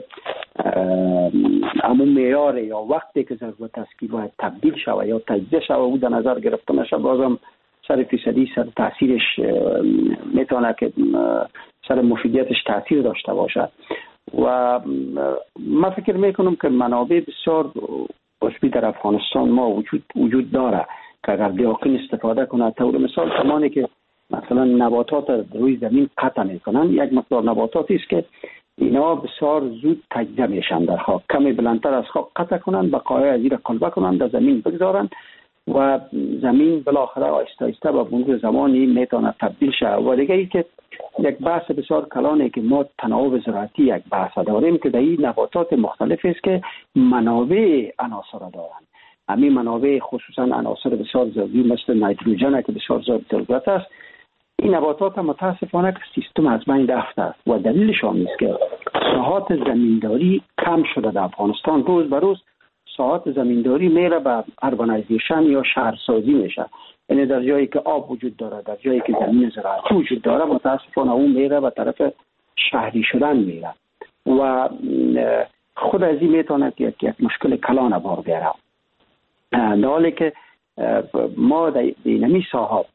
همون معیار یا وقتی که ضرورت است که باید تبدیل شود یا تجزیه شود او در نظر گرفته نشه، بازم سر فیصدی سر تاثیرش میتونه که سر مفیدیتش تاثیر داشته باشه. و من فکر میکنم که منابع بسیار عضوی در افغانستان ما وجود وجود داره که اگر دیاقین استفاده کنه، طور مثال زمانی که مثلا نباتات روی زمین قطع میکنن، یک مقدار نباتاتی است که اینا بسیار زود تجزیه میشن در خاک، کمی بلندتر از خاک قطع کنن، بقایای از زیر قلبه کنن، در زمین بگذارن و زمین بالاخره آهسته آهسته با مرور زمانی میتونه تبدیل شه. و دیگه ای که یک بحث بسیار کلانه که ما تناوب زراعتی یک بحث داریم که در این نباتات مختلف است که منابع عناصر دارن. همین منابع خصوصا عناصر بسیار ضروری مثل نیتروژن که بسیار ضرورت است، این نباتات متاسفانه که سیستم از بین رفته است و دلیلش هم است که ساحات زمینداری کم شده در افغانستان. روز به روز ساحات زمینداری میره به اربانایزیشن یا شهرسازی میشه، یعنی در جایی که آب وجود داره، در جایی که زمین زراعتی وجود داره، متاسفانه اون میره به طرف شهری شدن میره و خود از این میتونه که یک مشکل کلان بار بیاره. در حالی که ما در اینمی ساحات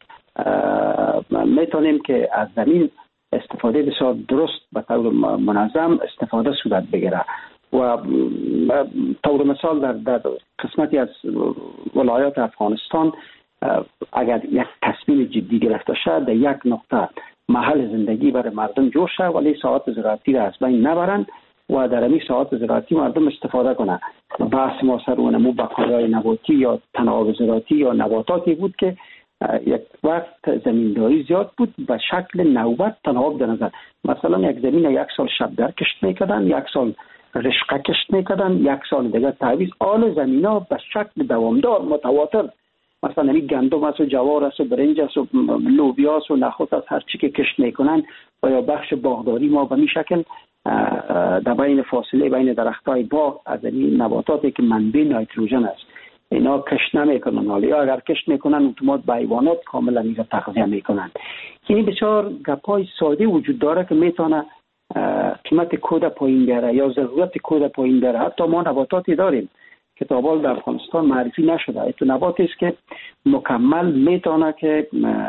میتونیم که از زمین استفاده بسیار درست به طور منظم استفاده صورت بگیره و طور مثال در, در قسمتی از ولایات افغانستان اگر یک تصمیم جدی گرفته شد در یک نقطه محل زندگی برای مردم جور شد ولی ساحات زراعتی را از بین نبرند و در همین ساحات زراعتی مردم استفاده کنند. بحث ما سر اون نمو بقایای نباتی یا تناوب زراعتی یا نباتاتی بود که یک وقت زمینداری زیاد بود به شکل نوبت تناوب در نظر، مثلا یک زمین یک سال شبدر کشت میکردن، یک سال رشقه کشت میکردن، یک سال دیگه تعویض. آل زمین ها به شکل دوامدار متواتر، مثلا نمی گندم است و جوار است و برنج است و لوبیا است و نخود است، هر چی که کشت میکنن و یا بخش باغداری ما به این شکل در بین فاصله بین درختای باغ از این نباتاتی که منبع نیتروژن است اینا کشت نمیکنن، حالا اگر کشت میکنن اتومات به حیوانات کاملا میگه تغذیه میکنن. یعنی بسیار گپای ساده وجود داره که میتونه قیمت کود پایین بیاره یا ضرورت کود پایین بیاره. حتی ما نباتاتی داریم که تا حال در افغانستان معرفی نشده، این نباتی است که مکمل میتونه که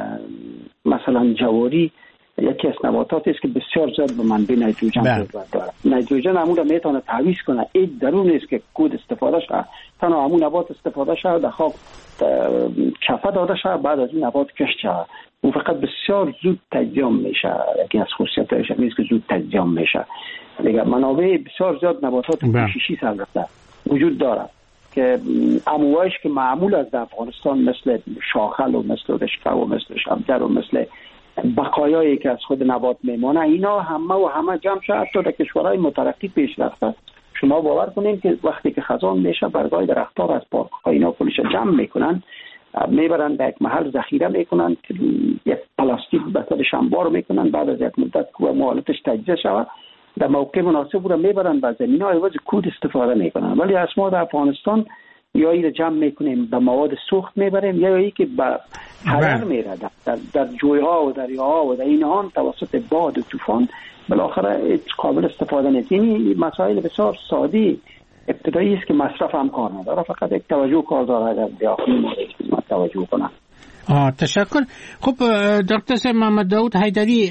مثلا جواری یکی از نباتاتی است که بسیار زیاد به منبع نیتروژن ضرورت داره. نیتروژن همون رو میتونه تعویض کنه، این درون است که کود استفاده شده، تنها همون نبات استفاده شده در خاک چفه داده شده، بعد از این نبات کشت شده و فقط بسیار زود تجزیه میشه. یکی از خصوصیاتش این است که زود تجزیه میشه. دیگه منابع بسیار زیاد نباتات پوششی سرگرفته وجود داره که انواعش که معمول از افغانستان مثل شاخل و مثل رشقه و مثل شبدر و مثل بقایایی که از خود نبات میمونه، اینا همه و همه جمع شد. حتی در کشورهای مترقی پیش رفته. شما باور کنین که وقتی که خزان میشه برگای درختار از پارک‌ها اینا کلش جمع میکنن، میبرن به یک محل ذخیره میکنن، یک پلاستیک به طورش انبار میکنن، بعد از یک مدت که مالتش تجزیه شود در موقع مناسب رو میبرن به زمین های عوض کود استفاده میکنن. ولی از ما در افغانستان یا این رو جمع میکنیم به مواد سوخت میبریم یا ای که به هدر میره در, در جویها و دریاها و در اینها توسط باد و طوفان بالاخره قابل استفاده نیست. یعنی مسائل بسیار ساده ابتدایی است که مصرف هم کار نداره، فقط یک توجه کار داره اگر دیاقین مورد توجه کنه. آه تشکر. خب دکتر صاحب محمد داود حیدری،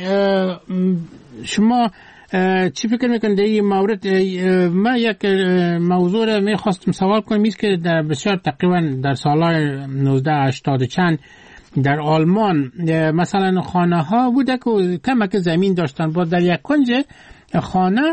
شما چی فکر میکنید در این مورد؟ من یک موضوع را میخواستم سوال کنم، است که در بسیار تقریبا در سالهای نوزده هشتاد چند در آلمان مثلا خانه ها بوده که کمک زمین داشتن، با در یک کنج خانه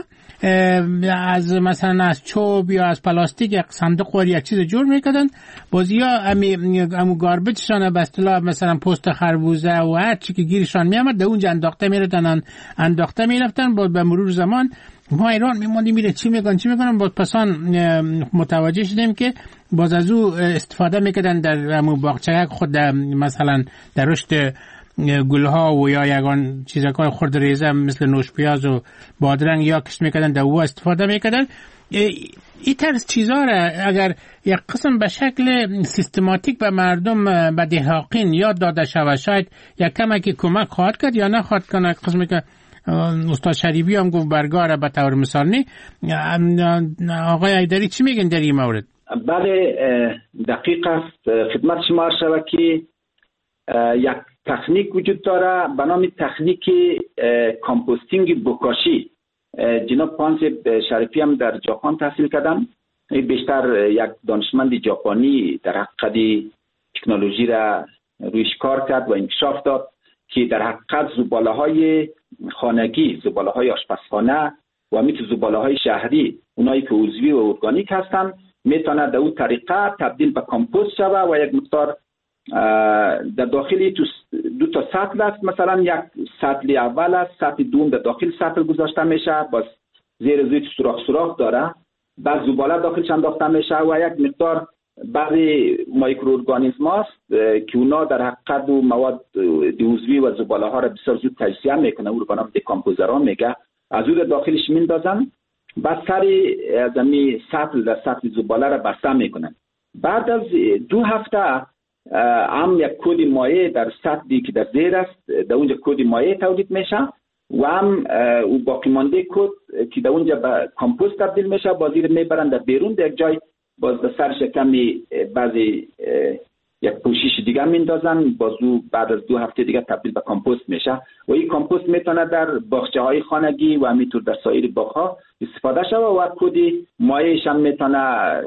از مثلا از چوب یا از پلاستیک یک صندوق و یک چیز جور میکردن، باز یا امو گاربیجشان به اصطلاح مثلا پوست خربوزه و هر چی که گیرشان میامد در اونجا انداخته میرفتن انداخته میرفتن با به مرور زمان ما ایران میموندیم میره چی میکنن چی میکنن باز پسان متوجه شدیم که باز از او استفاده میکردن در امو باغچه خود مثلا در رشد گلها و یا یگان چیزهای خرد ریزه مثل نوش پیاز و بادرنگ یا کش میکردن در او استفاده میکردن. این طرز چیزها را اگر یک قسم به شکل سیستماتیک به مردم به دهاقین یاد داده شود شاید یک کمکی کمک خواهد کرد یا نخواهد کنه؟ یک قسمی که استاد شریفی هم گفت برگاره به طور مثال نه. آقای ایدری چی میگن در این مورد؟ بله دقیق است. خدمت شما عرض شود که یک تکنیک وجود داره به نام تکنیک کامپوستینگ بوکاشی. جناب پانسب شریفی هم در ژاپن تحصیل کردن. بیشتر یک دانشمند ژاپنی در حقیقت تکنولوژی را رویش کار کرد و انکشاف داد که در حقیقت زباله های خانگی، زباله های آشپزخانه و مثل زباله های شهری، اونایی که عضوی و ارگانیک هستن، میتونه در اون طریقه تبدیل به کامپوست شوه و یک مقدار در داخلی دو تا سطل است. مثلا یک سطل اول است، سطل دوم در داخل سطل گذاشته میشه، باز زیر زیر سوراخ سوراخ داره، بعد زباله داخلش انداخته میشه و یک مقدار بعضی مایکروارگانیسم هست که اونا در حقیقت مواد عضوی و زباله ها را بسیار زود تجزیه میکنه، او رو به نام دکامپوزرها میگه، از اون داخلش میندازن، بعد سر زمین سطل در سطل زباله را بسته میکنن. بعد از دو هفته هم یک کود مایع در سطحی که در زیر است در اونجا کود مایع تولید میشه و هم او باقی مانده کود که در اونجا به کامپوست تبدیل میشه، بازی رو میبرن در بیرون در یک جای، باز در سرش کمی بعضی یک پوشش دیگه میندازن، بازو بعد از دو هفته دیگه تبدیل به کامپوست میشه و این کامپوست میتونه در باغچه های خانگی و همینطور در سایر باغ ها استفاده شود و کودی مایعش هم میتونه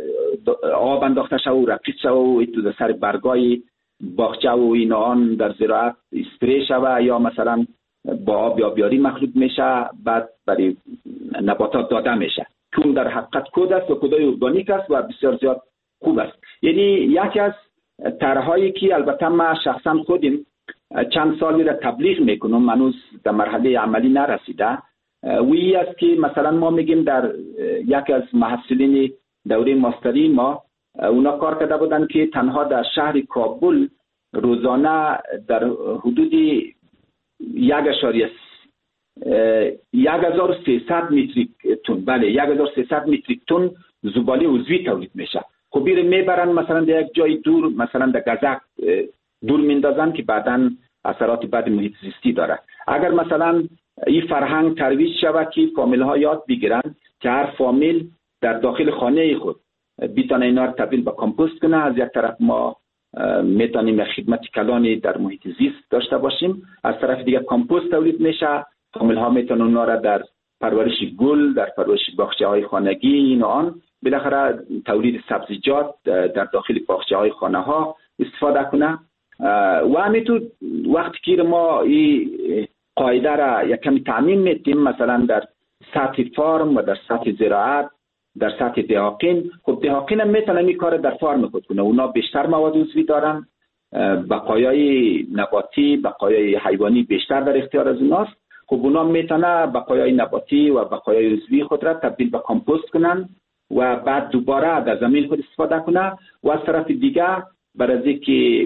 آب انداخته شود و رقیق شود و تو در سر برگای باغچه و اینا آن در زراعت اسپری شود یا مثلا با آب یابیاری مخلوط میشه، بعد برای نباتات داده میشه. چون در حقیقت کود است و کودای ارگانیک است و بسیار زیاد خوب است. یعنی یکی از طرح‌هایی که البته ما شخصا خودم چند سالی را تبلیغ میکنم، هنوز در مرحله عملی نرسیده، وی است که مثلا ما میگیم در یکی از محصلین دوره ماستری ما اونا کار کرده بودن که تنها در شهر کابل روزانه در حدود یک اشاریه یک هزار و سیصد متریک تن بله یک هزار و سیصد متریک تن زباله عضوی تولید میشه. خب بیره میبرن مثلا در یک جای دور، مثلا در گزک دور میندازن که بعداً اثرات بد محیط زیستی داره. اگر مثلا این فرهنگ ترویج شود که فامیل ها یاد بگیرن که هر فامیل در داخل خانه خود بیتونه اینا رو تبدیل به کامپوست کنه، از یک طرف ما میتونیم خدمت کلانی در محیط زیست داشته باشیم، از طرف دیگه کامپوست تولید میشه، فامیل ها میتونن اونا را در پرورش گل، در پرورش باغچه های خانگی این و آن، بالاخره تولید سبزیجات در داخل باغچه های خانه ها استفاده کنه. و همینطور وقتی که ما این قاعده را یک کمی تعمیم میدیم، مثلا در سطح فارم و در سطح زراعت، در سطح دهاقین، خب دهاقین هم میتونن این کار در فارم خود کنه، اونا بیشتر مواد عضوی دارن، بقایای نباتی، بقایای حیوانی بیشتر در اختیار از اوناست، خب اونا میتونه بقایای نباتی و بقایای عضوی خود را تبدیل به کامپوست کنن و بعد دوباره در زمین خود استفاده کنه. و از طرف دیگه برای از اینکه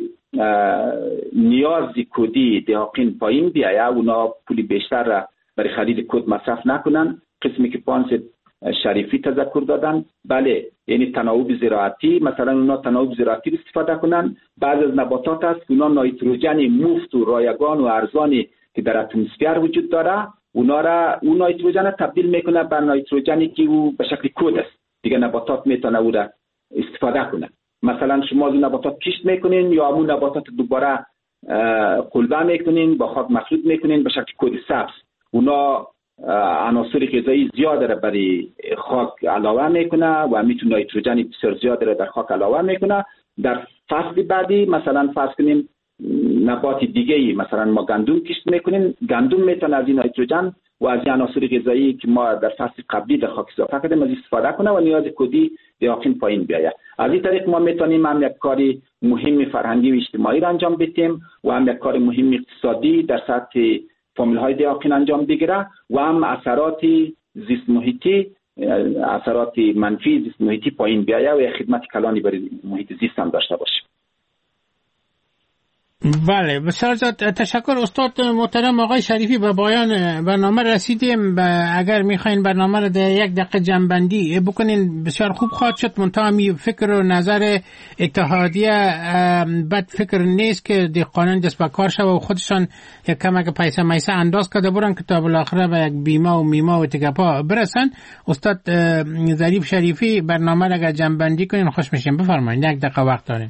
نیاز کودی دهاقین پایین بیایه، اونا پولی بیشتر را برای خرید کود مصرف نکنن، قسمی که پانسب شریفی تذکر دادن، بله یعنی تناوب زراعتی، مثلا اونا تناوب زراعتی استفاده کنن. بعض از نباتات هست اونا نایتروژن مفت و رایگان و ارزانی که در اتمسفر وجود داره، اونا را اون نایتروژن تبدیل میکنه به نایتروژنی که او به شکل کود است، دیگه نباتات میتونه او را استفاده کنه. مثلا شما از نباتات کشت میکنین یا همون نباتات دوباره قلبه میکنین، با خاک مخلوط میکنین به شکل کود سبز، اونا عناصر غذایی زیاد را برای خاک علاوه میکنه و میتونه نایتروژن بسیار زیاد را در خاک علاوه میکنه. در فصل بعدی مثلا فرض کنیم نبات دیگه ای، مثلا ما گندم کشت میکنیم، گندم میتونه از این نایتروژن و از این عناصر غذایی که ما در فصل قبلی در خاک اضافه کردیم از استفاده کنه و نیاز کودی دهاقین پایین بیاید. از این طریق ما میتونیم هم یک کاری مهم فرهنگی و اجتماعی را انجام بدیم و هم یک کار مهم اقتصادی در سطح فامیل های دهاقین انجام بگیره و هم اثرات زیست محیطی، اثرات منفی زیست محیطی پایین بیاید و خدمت کلانی برای محیط زیست هم داشته باشیم. بله بسیار زیاد تشکر استاد محترم آقای شریفی. به پایان برنامه رسیدیم. اگر میخواین برنامه رو در یک دقیقه جنبندی بکنین بسیار خوب خواهد شد. منتها می فکر و نظر اتحادیه بد فکر نیست که دهقانان دست به کار شوه و خودشان یک کمک پیسه میسه انداز کرده برن که تا بالاخره به یک بیمه و میمه و تکپا برسن. استاد ظریف شریفی برنامه رو اگر جنبندی کنین خوش میشیم. بفرمایید، یک دقیقه وقت دارین.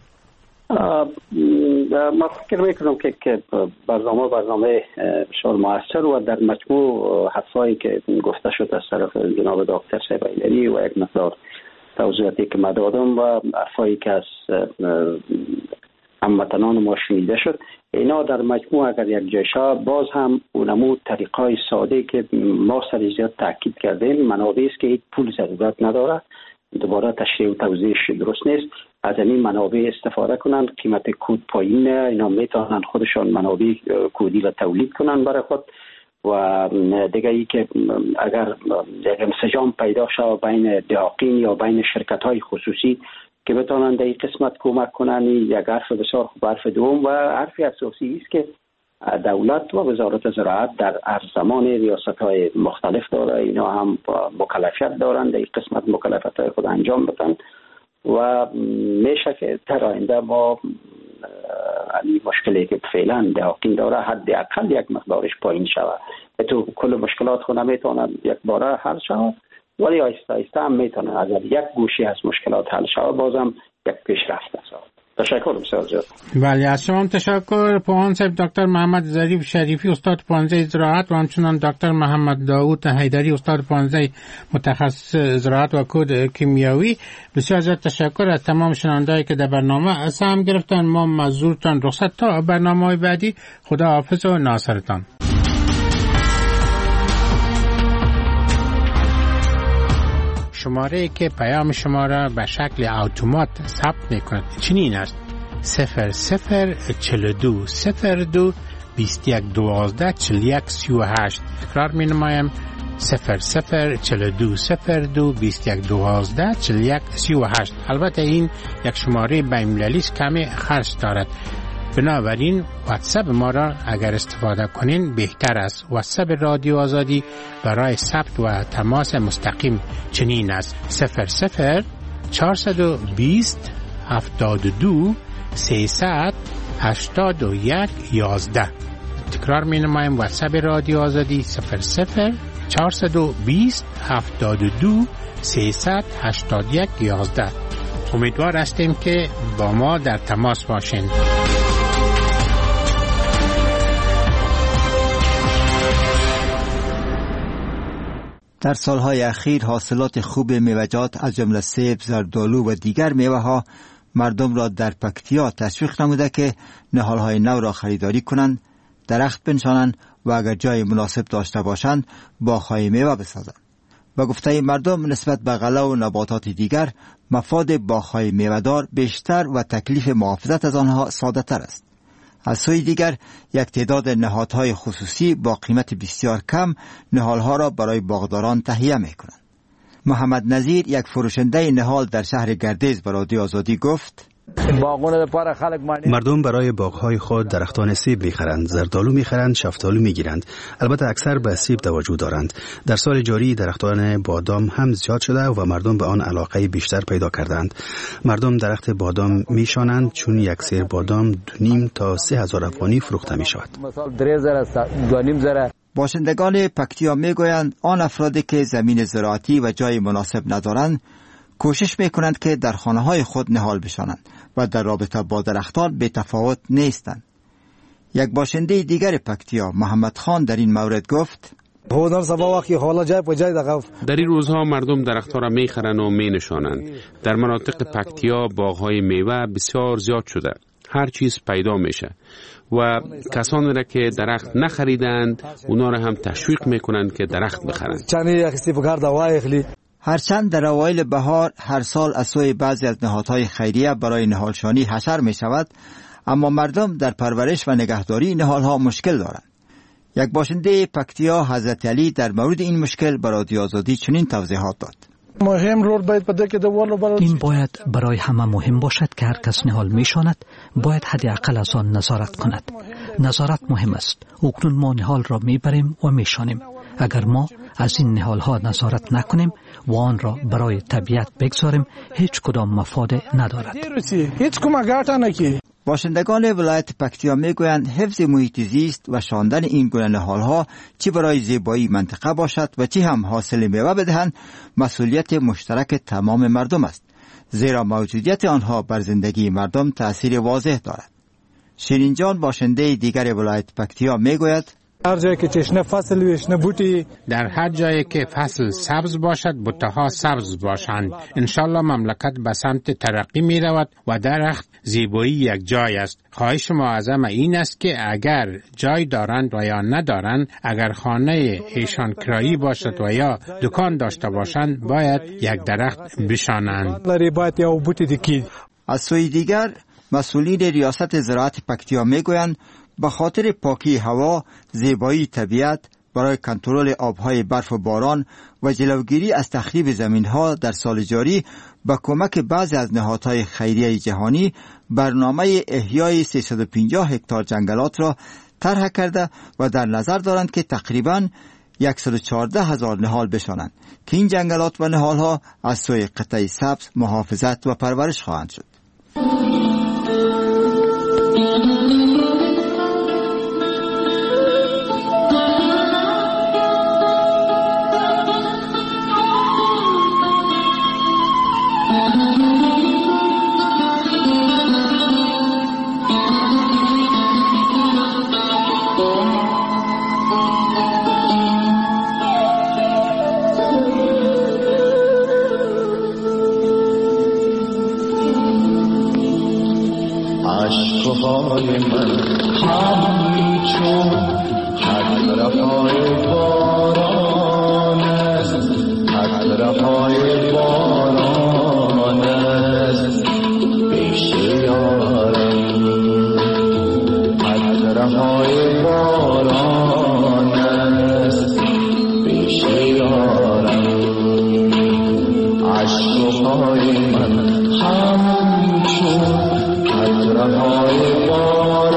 ما فکر میکنم که که برنامه برنامه بسیار موثر و در مجموع حرفایی که گفته شد از طرف جناب دکتر صاحب ایلری و یک مقدار توضیحاتی که من دادم و حرفایی که از هموطنان ما شنیده شد، اینا در مجموع اگر یک جایشا باز هم اونمو طریقای ساده که ما سر زیاد تاکید کردیم، منابعی است که هیچ پول ضرورت نداره، دوباره تشریح و توضیحش درست نیست، از این منابع استفاده کنن، قیمت کود پایینه، اینا میتونن خودشان منابع کودی را تولید کنن برای خود. و دیگه ای که اگر یک انسجام پیدا شود بین دهاقین یا بین شرکت های خصوصی که بتونن در این قسمت کمک کنن، یک حرف بسیار خوب. حرف دوم و حرف اساسی است که دولت و وزارت زراعت در هر زمان ریاست های مختلف داره، اینا هم مکلفیت دارن در این قسمت مکلفیت های خود انجام بدن و میشه که در آینده ما این مشکلی که فعلا دهاقین داره حداقل یک مقدارش پایین شود. تو کل مشکلات خود نمیتونه یک باره حل شود، ولی آیسته آیسته هم میتونه اگر یک گوشی از مشکلات حل شود بازم یک پیشرفت است. تشکر بسیار زیاد. بله از شما تشکر. پوهان صاحب دکتر محمد ظریف شریفی استاد پانزه زراعت و همچنان دکتر محمد داوود حیدری استاد پانزه متخصص زراعت و کود کیمیاوی. بسیار زیاد تشکر از تمام شنوندهایی که در برنامه سهم گرفتن. ما مزورتان رخصت تا برنامه‌های بعدی. خدا حافظ و ناصرتان. شماره که پیام شما را به شکل اتومات ثبت می‌کند چنین است: صفر صفر چهل و دو صفر دو بیست و یک دوازده چهل و یک سی و هشت. تکرار می‌نمایم: صفر صفر چهل و دو صفر دو بیست و یک دوازده چهل و یک سی و هشت. البته این یک شماره بین‌المللی است، کمی خرج دارد، بنابراین واتساپ ما را اگر استفاده کنین بهتر است. واتساپ رادیو آزادی برای ثبت و تماس مستقیم چنین است: صفر صفر چهارصد و بیست هفتاد و دو سیصد هشتاد و یک یازده. تکرار می نمایم: واتساپ رادیو آزادی صفر صفر چهارصد و بیست هفتاد و دو سیصد هشتاد و یک یازده. امیدوار هستیم که با ما در تماس باشین. در سالهای اخیر حاصلات خوب میوه‌جات از جمله سیب، زردآلو و دیگر میوه‌ها مردم را در پکتیا تشویق نموده که نهال‌های نو را خریداری کنند، درخت بنشانند و اگر جای مناسب داشته باشند باغ‌های میوه بسازند. با گفته مردم نسبت به غله و نباتات دیگر مفاد باغ‌های میوه‌دار بیشتر و تکلیف محافظت از آنها ساده‌تر است. از سوی دیگر یک تعداد نهادهای خصوصی با قیمت بسیار کم نهالها را برای باغداران تهیه می‌کنند. محمد نظیر یک فروشنده نهال در شهر گردیز به رادیو آزادی گفت: مردم برای باغ‌های خود درختان سیب می‌خرند، زردآلو می‌خرند، شفتالو می‌گیرند. البته اکثر به سیب توجه دارند. در سال جاری درختان بادام هم زیاد شده و مردم به آن علاقه بیشتر پیدا کردند. مردم درخت بادام می‌شانند چون یک سیر بادام دو نیم تا سه هزار افغانی فروخته می‌شود. باشندگان پکتیا می‌گویند آن افرادی که زمین زراعتی و جای مناسب ندارند کوشش میکنند که در خانه‌های خود نهال بشانند و در رابطه با درختان به تفاوت نیستند. یک باشنده دیگر پکتیا محمد خان در این مورد گفت: در این روزها مردم درختها را میخرند و مینشانند. در مناطق پکتیا باغ‌های میوه بسیار زیاد شده، هر چیز پیدا میشه و کسانی را که درخت نخریدند اونا را هم تشویق میکنند که درخت بخرند. هرچند در اوایل بهار هر سال از سوی بعضی از نهادهای خیریه برای نهالشانی حشر می شود، اما مردم در پرورش و نگهداری نهالها مشکل دارند. یک باشنده پکتیا حضرت علی در مورد این مشکل به رادیو آزادی چنین توضیحات داد: این باید برای همه مهم باشد که هر کس نهال میشاند باید حداقل از آن نظارت کند. نظارت مهم است. اکنون ما نهال را میبریم و میشانیم. اگر ما از این نهال ها نظارت نکنیم و آن را برای طبیعت بگذاریم هیچ کدام مفاد ندارد. باشندگان ولایت پکتیا میگویند حفظ محیط زیست و شاندن این گونه نهالها چی برای زیبایی منطقه باشد و چی هم حاصل میوه بدهند مسئولیت مشترک تمام مردم است، زیرا موجودیت آنها بر زندگی مردم تأثیر واضح دارد. شیرین جان باشنده دیگر ولایت پکتیا میگوید هر جایی که چشنه فصل ویشنه بوتی، در هر جایی که فصل سبز باشد بوته‌ها سبز باشند. انشالله مملکت به سمت ترقی می رود و درخت زیبایی یک جای است. خواهش ما از همه این است که اگر جای دارند و یا ندارند، اگر خانه ایشان کرایی باشد و یا دکان داشته باشند باید یک درخت بشانند. از سوی دیگر مسئولین ریاست زراعت پکتیا میگویند به خاطر پاکی هوا، زیبایی طبیعت، برای کنترل آبهای برف و باران و جلوگیری از تخریب زمینها در سال جاری با کمک بعضی از نهادهای خیریه جهانی برنامه احیای سیصد و پنجاه هکتار جنگلات را طرح کرده و در نظر دارند که تقریباً صد و چهارده هزار نهال بشانند که این جنگلات و نهالها از سوی قطعه سبز محافظت و پرورش خواهند شد. عشقهای من همچون قطره‌های باران است، قطره‌های باران است پیش یارم، قطره‌های باران است پیش یارم. عشقهای من همچون قطره‌های باران